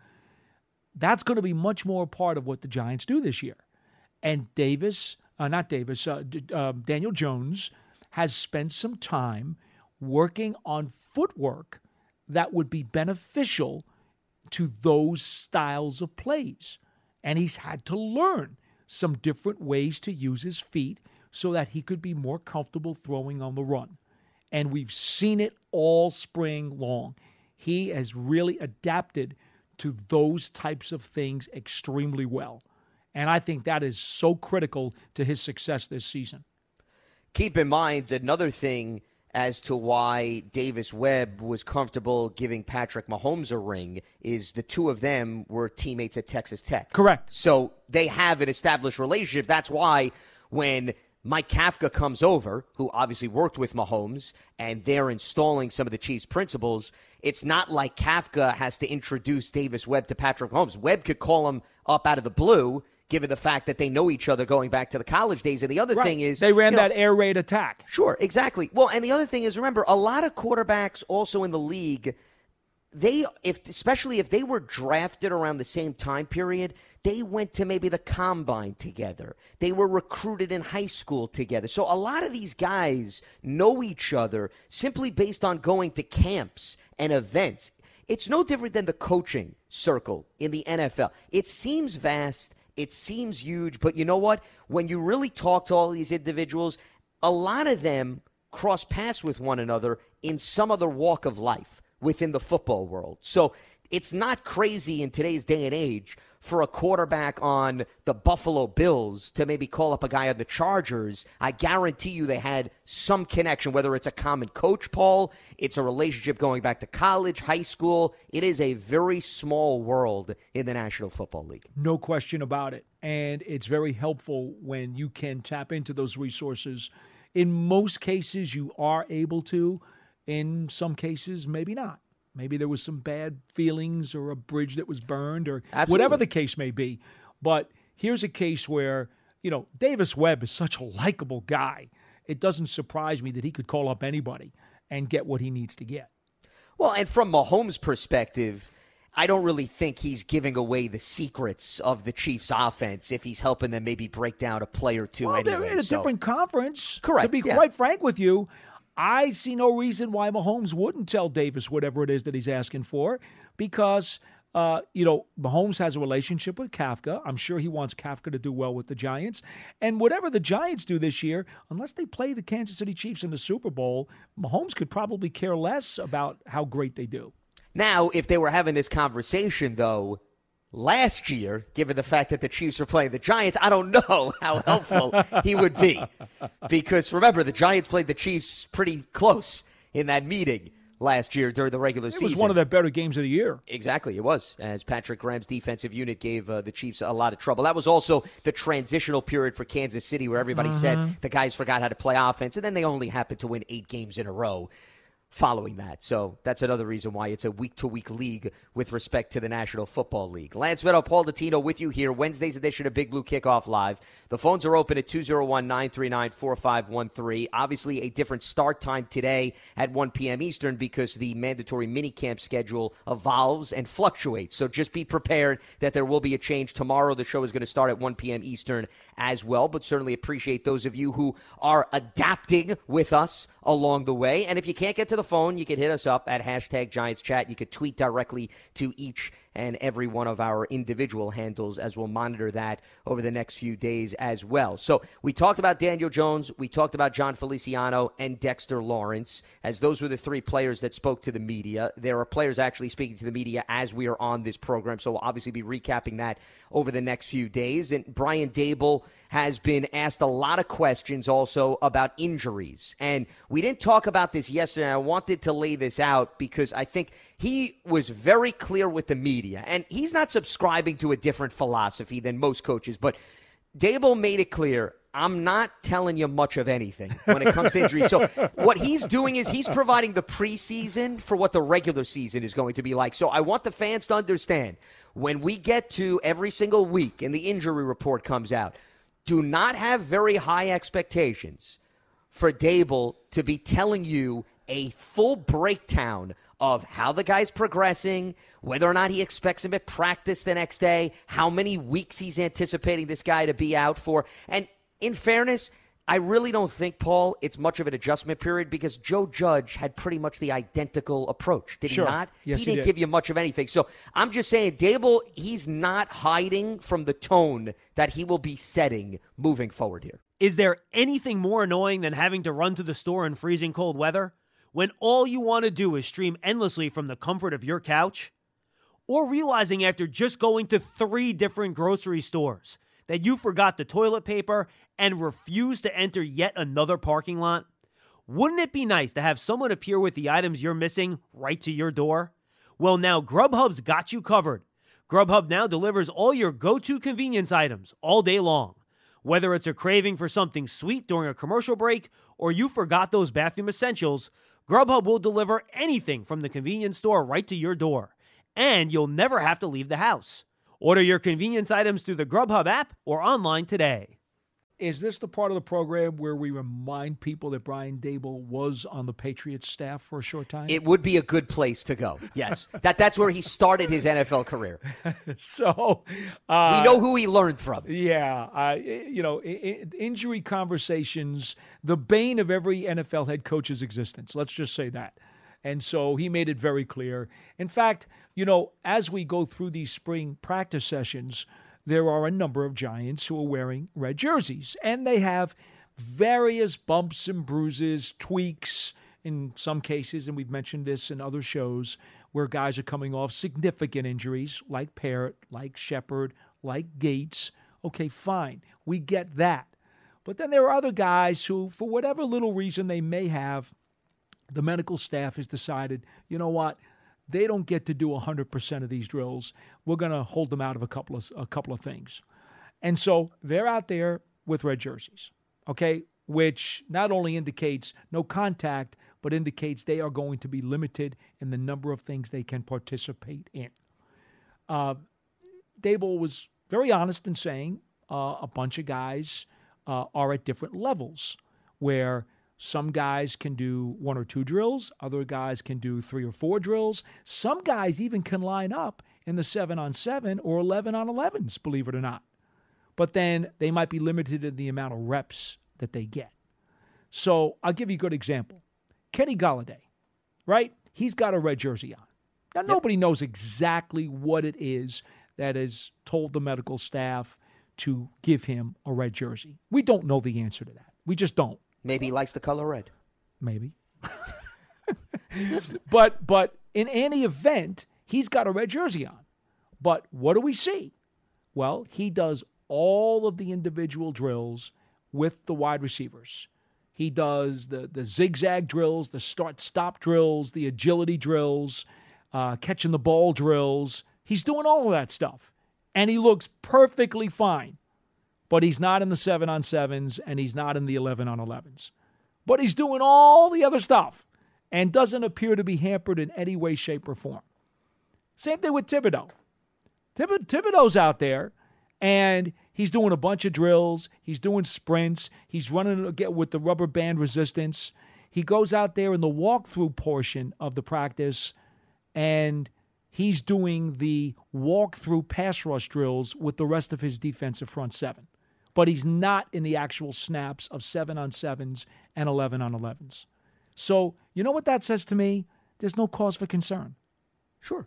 That's going to be much more a part of what the Giants do this year. And Davis, uh, not Davis, uh, uh, Daniel Jones has spent some time working on footwork that would be beneficial to those styles of plays. And he's had to learn some different ways to use his feet so that he could be more comfortable throwing on the run. And we've seen it all spring long. He has really adapted to those types of things extremely well. And I think that is so critical to his success this season. Keep in mind another thing as to why Davis Webb was comfortable giving Patrick Mahomes a ring is the two of them were teammates at Texas Tech. Correct. So they have an established relationship. That's why when Mike Kafka comes over, who obviously worked with Mahomes, and they're installing some of the Chiefs' principles, it's not like Kafka has to introduce Davis Webb to Patrick Mahomes. Webb could call him up out of the blue, given the fact that they know each other going back to the college days. And the other right. thing is, they ran you know, that air raid attack. Sure, exactly. Well, and the other thing is, remember, a lot of quarterbacks also in the league, they, if especially if they were drafted around the same time period, they went to maybe the combine together. They were recruited in high school together. So a lot of these guys know each other simply based on going to camps and events. It's no different than the coaching circle in the N F L. It seems vast. It seems huge. But you know what? When you really talk to all these individuals, a lot of them cross paths with one another in some other walk of life within the football world. So it's not crazy in today's day and age for a quarterback on the Buffalo Bills to maybe call up a guy on the Chargers. I guarantee you they had some connection, whether it's a common coach, Paul, it's a relationship going back to college, high school. It is a very small world in the National Football League. No question about it. And it's very helpful when you can tap into those resources. In most cases, you are able to. In some cases, maybe not. Maybe there was some bad feelings or a bridge that was burned or Absolutely. Whatever the case may be. But here's a case where, you know, Davis Webb is such a likable guy. It doesn't surprise me that he could call up anybody and get what he needs to get. Well, and from Mahomes' perspective, I don't really think he's giving away the secrets of the Chiefs' offense if he's helping them maybe break down a play or two well, anyway. They're in a so. different conference. Correct. To be yeah. quite frank with you, I see no reason why Mahomes wouldn't tell Davis whatever it is that he's asking for because, uh, you know, Mahomes has a relationship with Kafka. I'm sure he wants Kafka to do well with the Giants. And whatever the Giants do this year, unless they play the Kansas City Chiefs in the Super Bowl, Mahomes could probably care less about how great they do. Now, if they were having this conversation, though, last year, given the fact that the Chiefs were playing the Giants, I don't know how helpful he would be. Because, remember, the Giants played the Chiefs pretty close in that meeting last year during the regular it season. It was one of the better games of the year. Exactly, it was, as Patrick Graham's defensive unit gave uh, the Chiefs a lot of trouble. That was also the transitional period for Kansas City where everybody uh-huh. said the guys forgot how to play offense, and then they only happened to win eight games in a row following that. So that's another reason why it's a week-to-week league with respect to the National Football League. Lance Meadow, Paul Dottino with you here. Wednesday's edition of Big Blue Kickoff Live. The phones are open at two oh one, nine three nine, four five one three. Obviously, a different start time today at one p.m. Eastern because the mandatory minicamp schedule evolves and fluctuates. So just be prepared that there will be a change. Tomorrow, the show is going to start at one p.m. Eastern as well, but certainly appreciate those of you who are adapting with us along the way. And if you can't get to the phone, you can hit us up at hashtag Giants Chat. You can tweet directly to each and every one of our individual handles, as we'll monitor that over the next few days as well. So we talked about Daniel Jones, we talked about John Feliciano, and Dexter Lawrence, as those were the three players that spoke to the media. There are players actually speaking to the media as we are on this program, so we'll obviously be recapping that over the next few days. And Brian Daboll has been asked a lot of questions also about injuries. And we didn't talk about this yesterday. I wanted to lay this out because I think he was very clear with the media. And he's not subscribing to a different philosophy than most coaches, but Daboll made it clear, I'm not telling you much of anything when it comes to injuries. So what he's doing is he's providing the preseason for what the regular season is going to be like. So I want the fans to understand, when we get to every single week and the injury report comes out, do not have very high expectations for Daboll to be telling you a full breakdown of how the guy's progressing, whether or not he expects him at practice the next day, how many weeks he's anticipating this guy to be out for. And in fairness, I really don't think, Paul, it's much of an adjustment period because Joe Judge had pretty much the identical approach. Did sure. he not? Yes, he he didn't did. give you much of anything. So I'm just saying, Daboll, he's not hiding from the tone that he will be setting moving forward here. Is there anything more annoying than having to run to the store in freezing cold weather when all you want to do is stream endlessly from the comfort of your couch? Or realizing after just going to three different grocery stores that you forgot the toilet paper and refused to enter yet another parking lot? Wouldn't it be nice to have someone appear with the items you're missing right to your door? Well, now Grubhub's got you covered. Grubhub now delivers all your go-to convenience items all day long. Whether it's a craving for something sweet during a commercial break or you forgot those bathroom essentials, Grubhub will deliver anything from the convenience store right to your door. And you'll never have to leave the house. Order your convenience items through the Grubhub app or online today. Is this the part of the program where we remind people that Brian Daboll was on the Patriots staff for a short time? It would be a good place to go. Yes. that That's where he started his N F L career. so uh, we know who he learned from. Yeah. Uh, you know, injury conversations, the bane of every N F L head coach's existence. Let's just say that. And so he made it very clear. In fact, you know, as we go through these spring practice sessions, there are a number of Giants who are wearing red jerseys, and they have various bumps and bruises, tweaks in some cases, and we've mentioned this in other shows, where guys are coming off significant injuries like Parrott, like Shepard, like Gates. Okay, fine. We get that. But then there are other guys who, for whatever little reason they may have, the medical staff has decided, you know what, they don't get to do one hundred percent of these drills. We're going to hold them out of a couple of a couple of things. And so they're out there with red jerseys, okay, which not only indicates no contact, but indicates they are going to be limited in the number of things they can participate in. Uh, Daboll was very honest in saying uh, a bunch of guys uh, are at different levels, where some guys can do one or two drills. Other guys can do three or four drills. Some guys even can line up in the seven on seven or eleven on elevens, believe it or not. But then they might be limited in the amount of reps that they get. So I'll give you a good example. Kenny Golladay, right? He's got a red jersey on. Now, nobody knows exactly what it is that has told the medical staff to give him a red jersey. We don't know the answer to that. We just don't. Maybe he likes the color red. Maybe. but but in any event, he's got a red jersey on. But what do we see? Well, he does all of the individual drills with the wide receivers. He does the, the zigzag drills, the start-stop drills, the agility drills, uh, catching the ball drills. He's doing all of that stuff. And he looks perfectly fine. But he's not in the seven on sevens, and he's not in the eleven on elevens. But he's doing all the other stuff and doesn't appear to be hampered in any way, shape, or form. Same thing with Thibodeau. Thib- Thibodeau's out there, and he's doing a bunch of drills. He's doing sprints. He's running with the rubber band resistance. He goes out there in the walkthrough portion of the practice, and he's doing the walkthrough pass rush drills with the rest of his defensive front seven. But he's not in the actual snaps of seven on sevens and eleven on elevens. So, you know what that says to me? There's no cause for concern. Sure.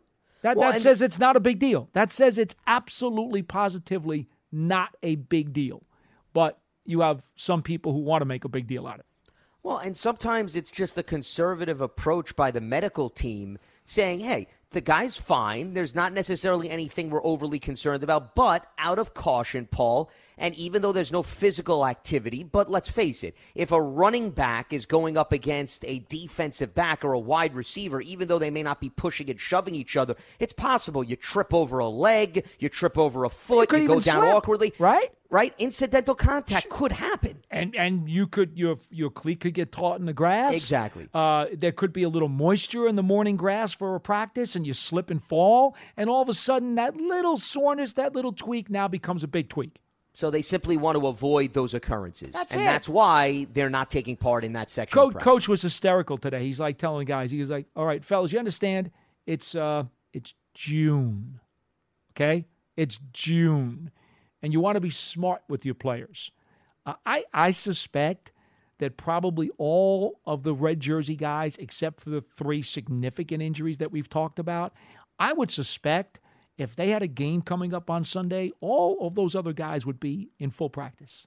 That, well, that says it's not a big deal. That says it's absolutely, positively not a big deal. But you have some people who want to make a big deal out of it. Well, and sometimes it's just a conservative approach by the medical team saying, hey, the guy's fine. There's not necessarily anything we're overly concerned about, but out of caution, Paul, and even though there's no physical activity, but let's face it, if a running back is going up against a defensive back or a wide receiver, even though they may not be pushing and shoving each other, it's possible you trip over a leg, you trip over a foot, you, you go down slip, awkwardly. Right? Right? Incidental contact could happen. And and you could your your cleat could get caught in the grass. Exactly. Uh, there could be a little moisture in the morning grass for a practice, and you slip and fall, and all of a sudden that little soreness, that little tweak now becomes a big tweak. So they simply want to avoid those occurrences. That's and it. that's why they're not taking part in that section Coach, of practice. Coach was hysterical today. He's like telling guys, he was like, all right, fellas, you understand? It's uh, it's June, okay? It's June. And you want to be smart with your players. Uh, I, I suspect that probably all of the red jersey guys, except for the three significant injuries that we've talked about, I would suspect if they had a game coming up on Sunday, all of those other guys would be in full practice,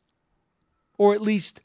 or at least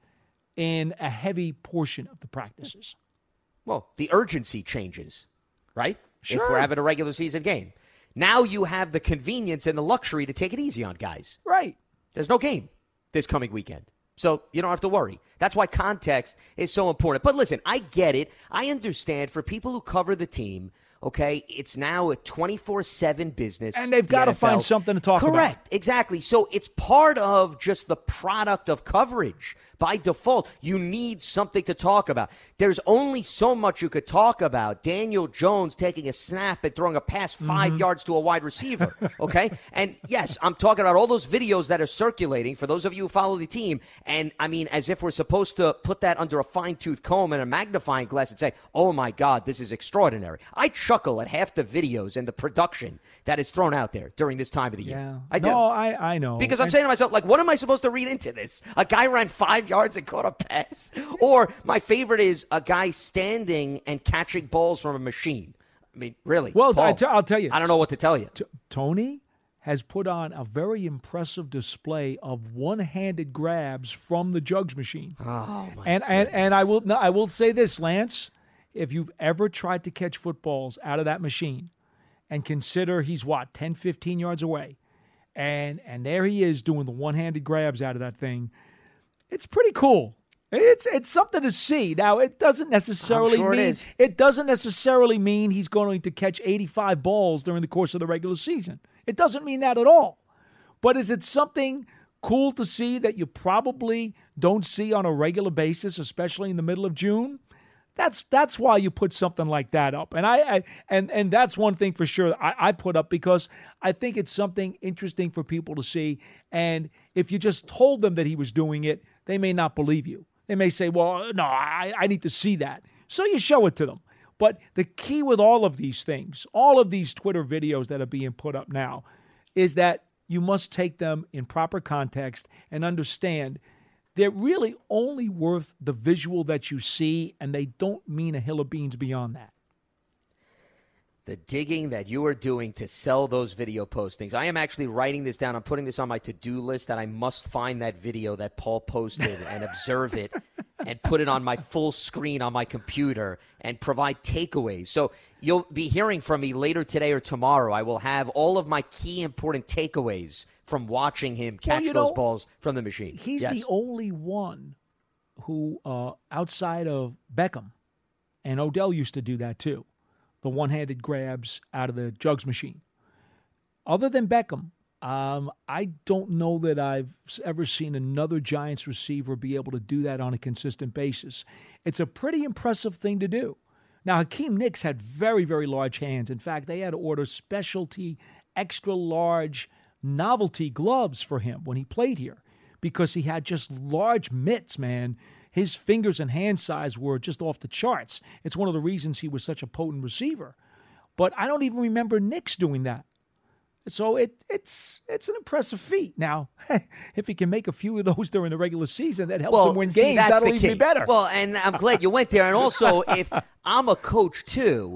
in a heavy portion of the practices. Well, the urgency changes, right? Sure. If we're having a regular season game. Now you have the convenience and the luxury to take it easy on guys. Right. There's no game this coming weekend. So you don't have to worry. That's why context is so important. But listen, I get it. I understand for people who cover the team, okay, it's now a twenty-four seven business. And they've the got to N F L. find something to talk Correct. about. Correct. Exactly. So it's part of just the product of coverage. By default, you need something to talk about. There's only so much you could talk about. Daniel Jones taking a snap and throwing a pass five Mm-hmm. yards to a wide receiver, okay? And, yes, I'm talking about all those videos that are circulating for those of you who follow the team. And, I mean, as if we're supposed to put that under a fine-tooth comb and a magnifying glass and say, oh, my God, this is extraordinary. I chuckle at half the videos and the production that is thrown out there during this time of the year. Yeah. I do. No, I, I know. Because I'm and, saying to myself, like, what am I supposed to read into this? A guy ran five yards and caught a pass? Or my favorite is a guy standing and catching balls from a machine. I mean, really? Well, Paul, I t- I'll tell you. I don't know what to tell you. T- Tony has put on a very impressive display of one-handed grabs from the jugs machine. Oh, my and, and and I will no, I will say this, Lance. If you've ever tried to catch footballs out of that machine and consider he's, what, ten, fifteen yards away, and and there he is doing the one-handed grabs out of that thing, it's pretty cool. It's it's something to see. Now, it doesn't necessarily sure it mean is. it doesn't necessarily mean he's going to catch eighty-five balls during the course of the regular season. It doesn't mean that at all. But is it something cool to see that you probably don't see on a regular basis, especially in the middle of June? That's that's why you put something like that up. And I, I and and that's one thing for sure I, I put up because I think it's something interesting for people to see. And if you just told them that he was doing it, they may not believe you. They may say, well, no, I, I need to see that. So you show it to them. But the key with all of these things, all of these Twitter videos that are being put up now, is that you must take them in proper context and understand they're really only worth the visual that you see, and they don't mean a hill of beans beyond that. The digging that you are doing to sell those video postings. I am actually writing this down. I'm putting this on my to-do list that I must find that video that Paul posted and observe it and put it on my full screen on my computer and provide takeaways. So you'll be hearing from me later today or tomorrow. I will have all of my key important takeaways from watching him catch well, you those know, balls from the machine. He's yes. the only one who, uh, outside of Beckham, and Odell used to do that too, the one-handed grabs out of the jugs machine. Other than Beckham, um, I don't know that I've ever seen another Giants receiver be able to do that on a consistent basis. It's a pretty impressive thing to do. Now, Hakeem Nicks had very, very large hands. In fact, they had to order specialty, extra-large novelty gloves for him when he played here because he had just large mitts, man. His fingers and hand size were just off the charts. It's one of the reasons he was such a potent receiver. But I don't even remember Nicks doing that. So it it's it's an impressive feat. Now, if he can make a few of those during the regular season, that helps well, him win see, games. That's That'll the even key. be better. Well, and I'm glad you went there. And also, if I'm a coach too,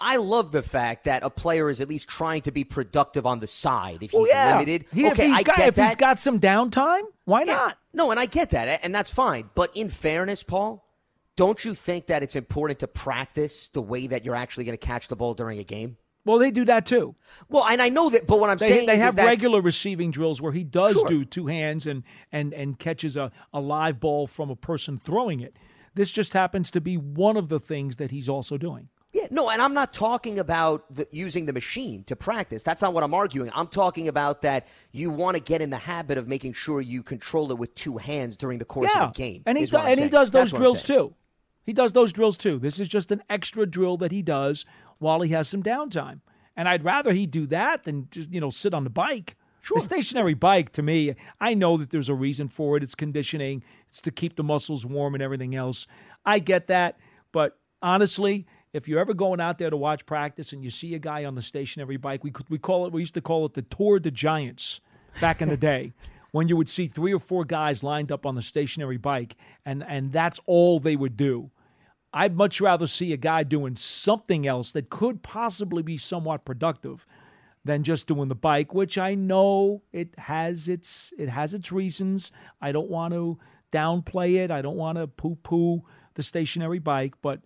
I love the fact that a player is at least trying to be productive on the side if he's well, yeah. limited. He, okay, if he's I got, get if that. he's got some downtime, why yeah. not? No, and I get that, and that's fine. But in fairness, Paul, don't you think that it's important to practice the way that you're actually going to catch the ball during a game? Well, they do that too. Well, and I know that, but what I'm they, saying they is, have is that, regular receiving drills where he does sure. do two hands and and and catches a, a live ball from a person throwing it. This just happens to be one of the things that he's also doing. Yeah, no, and I'm not talking about the, using the machine to practice. That's not what I'm arguing. I'm talking about that you want to get in the habit of making sure you control it with two hands during the course yeah. of the game. And he do, and he saying. does those That's drills too. He does those drills too. This is just an extra drill that he does while he has some downtime. And I'd rather he do that than just, you know, sit on the bike. Sure. The stationary bike, to me, I know that there's a reason for it. It's conditioning. It's to keep the muscles warm and everything else. I get that. But honestly, if you're ever going out there to watch practice and you see a guy on the stationary bike, we could, we call it, we used to call it the Tour de Giants back in the day, when you would see three or four guys lined up on the stationary bike, and, and that's all they would do. I'd much rather see a guy doing something else that could possibly be somewhat productive than just doing the bike, which I know it has its it has its reasons. I don't want to downplay it. I don't want to poo-poo the stationary bike, but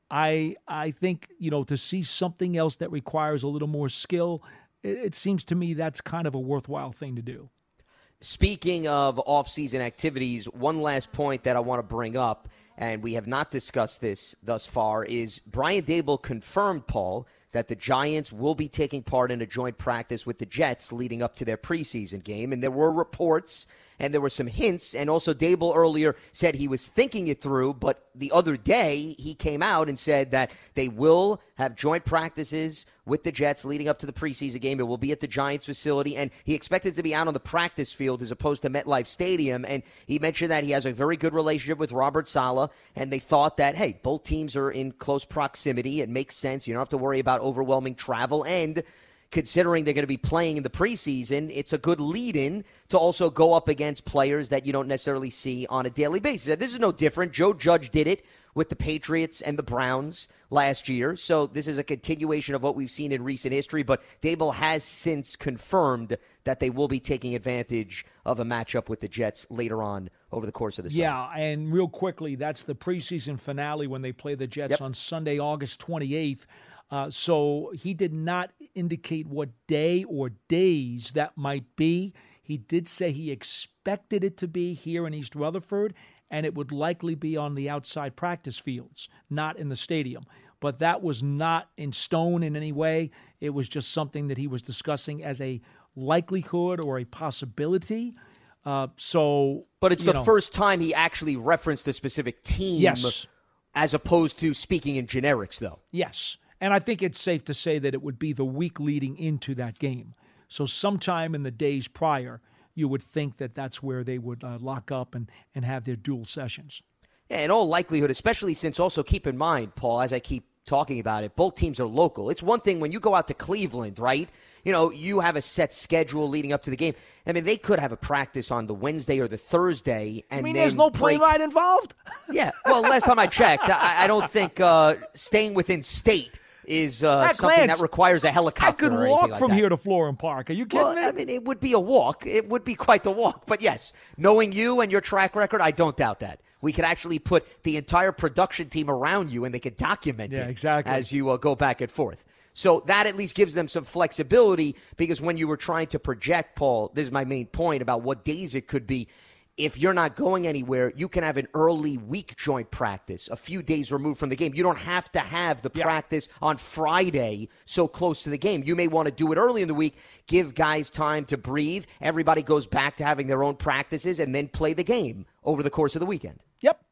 I I think, you know, to see something else that requires a little more skill, it, it seems to me that's kind of a worthwhile thing to do. Speaking of off-season activities, one last point that I want to bring up, and we have not discussed this thus far, is Brian Daboll confirmed, Paul, that the Giants will be taking part in a joint practice with the Jets leading up to their preseason game. And there were reports and there were some hints. And also Daboll earlier said he was thinking it through, but the other day he came out and said that they will have joint practices with the Jets leading up to the preseason game. It will be at the Giants facility, and he expected to be out on the practice field as opposed to MetLife Stadium. And he mentioned that he has a very good relationship with Robert Saleh, and they thought that, hey, both teams are in close proximity. It makes sense. You don't have to worry about overwhelming travel, and considering they're going to be playing in the preseason, it's a good lead-in to also go up against players that you don't necessarily see on a daily basis. This is no different. Joe Judge did it with the Patriots and the Browns last year, so this is a continuation of what we've seen in recent history, but Daboll has since confirmed that they will be taking advantage of a matchup with the Jets later on over the course of the summer. Yeah, and real quickly, that's the preseason finale when they play the Jets yep. on Sunday, August twenty-eighth. Uh, so he did not indicate what day or days that might be. He did say he expected it to be here in East Rutherford, and it would likely be on the outside practice fields, not in the stadium. But that was not in stone in any way. It was just something that he was discussing as a likelihood or a possibility. Uh, so, But it's the know, first time he actually referenced a specific team yes. as opposed to speaking in generics, though. Yes. And I think it's safe to say that it would be the week leading into that game. So sometime in the days prior, you would think that that's where they would uh, lock up and, and have their dual sessions. Yeah, in all likelihood, especially since also keep in mind, Paul, as I keep talking about it, both teams are local. It's one thing when you go out to Cleveland, right? You know, you have a set schedule leading up to the game. I mean, they could have a practice on the Wednesday or the Thursday. And I mean, then there's no plane break... ride involved? Yeah, well, last time I checked, I, I don't think uh, staying within state is uh, Heck, something Lance, that requires a helicopter. I could or walk like from that. here to Florham Park. Are you kidding well, me? I mean, it would be a walk. It would be quite the walk. But yes, knowing you and your track record, I don't doubt that. We could actually put the entire production team around you, and they could document yeah, it exactly. as you uh, go back and forth. So that at least gives them some flexibility, because when you were trying to project, Paul, this is my main point about what days it could be. If you're not going anywhere, you can have an early week joint practice, a few days removed from the game. You don't have to have the yeah. practice on Friday so close to the game. You may want to do it early in the week, give guys time to breathe. Everybody goes back to having their own practices and then play the game over the course of the weekend. Yep.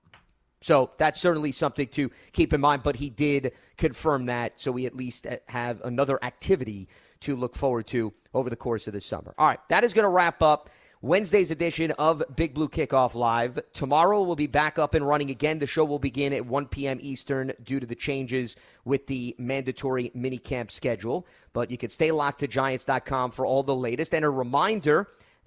So that's certainly something to keep in mind, but he did confirm that, so we at least have another activity to look forward to over the course of the summer. All right, that is going to wrap up Wednesday's edition of Big Blue Kickoff Live. Tomorrow we'll be back up and running again. The show will begin at one p.m. Eastern due to the changes with the mandatory minicamp schedule. But you can stay locked to Giants dot com for all the latest. And a reminder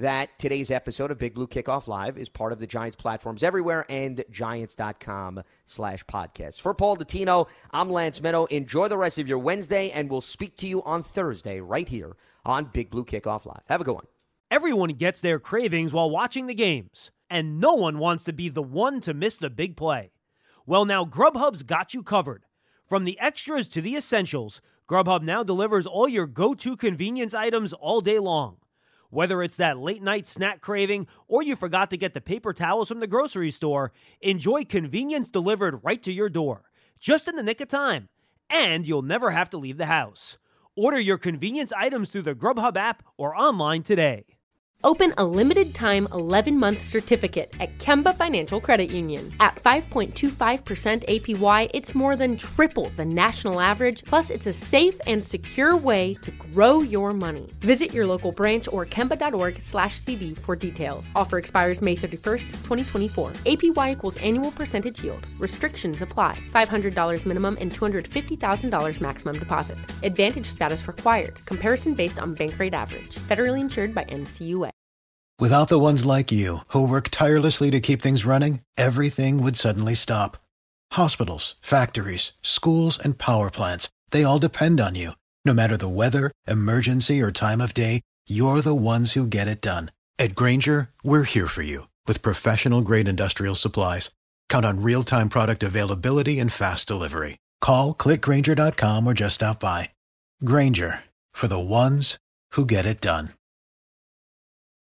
that today's episode of Big Blue Kickoff Live is part of the Giants platforms everywhere and Giants.com slash podcast. For Paul Dottino, I'm Lance Meadow. Enjoy the rest of your Wednesday, and we'll speak to you on Thursday right here on Big Blue Kickoff Live. Have a good one. Everyone gets their cravings while watching the games, and no one wants to be the one to miss the big play. Well, now Grubhub's got you covered. From the extras to the essentials, Grubhub now delivers all your go-to convenience items all day long. Whether it's that late-night snack craving or you forgot to get the paper towels from the grocery store, enjoy convenience delivered right to your door, just in the nick of time. And you'll never have to leave the house. Order your convenience items through the Grubhub app or online today. Open a limited-time eleven-month certificate at Kemba Financial Credit Union. At five point two five percent A P Y, it's more than triple the national average, plus it's a safe and secure way to grow your money. Visit your local branch or kemba.org slash CD for details. Offer expires May thirty-first, twenty twenty-four. A P Y equals annual percentage yield. Restrictions apply. five hundred dollars minimum and two hundred fifty thousand dollars maximum deposit. Advantage status required. Comparison based on bank rate average. Federally insured by N C U A. Without the ones like you, who work tirelessly to keep things running, everything would suddenly stop. Hospitals, factories, schools, and power plants, they all depend on you. No matter the weather, emergency, or time of day, you're the ones who get it done. At Grainger, we're here for you with professional-grade industrial supplies. Count on real-time product availability and fast delivery. Call, click Grainger dot com, or just stop by. Grainger, for the ones who get it done.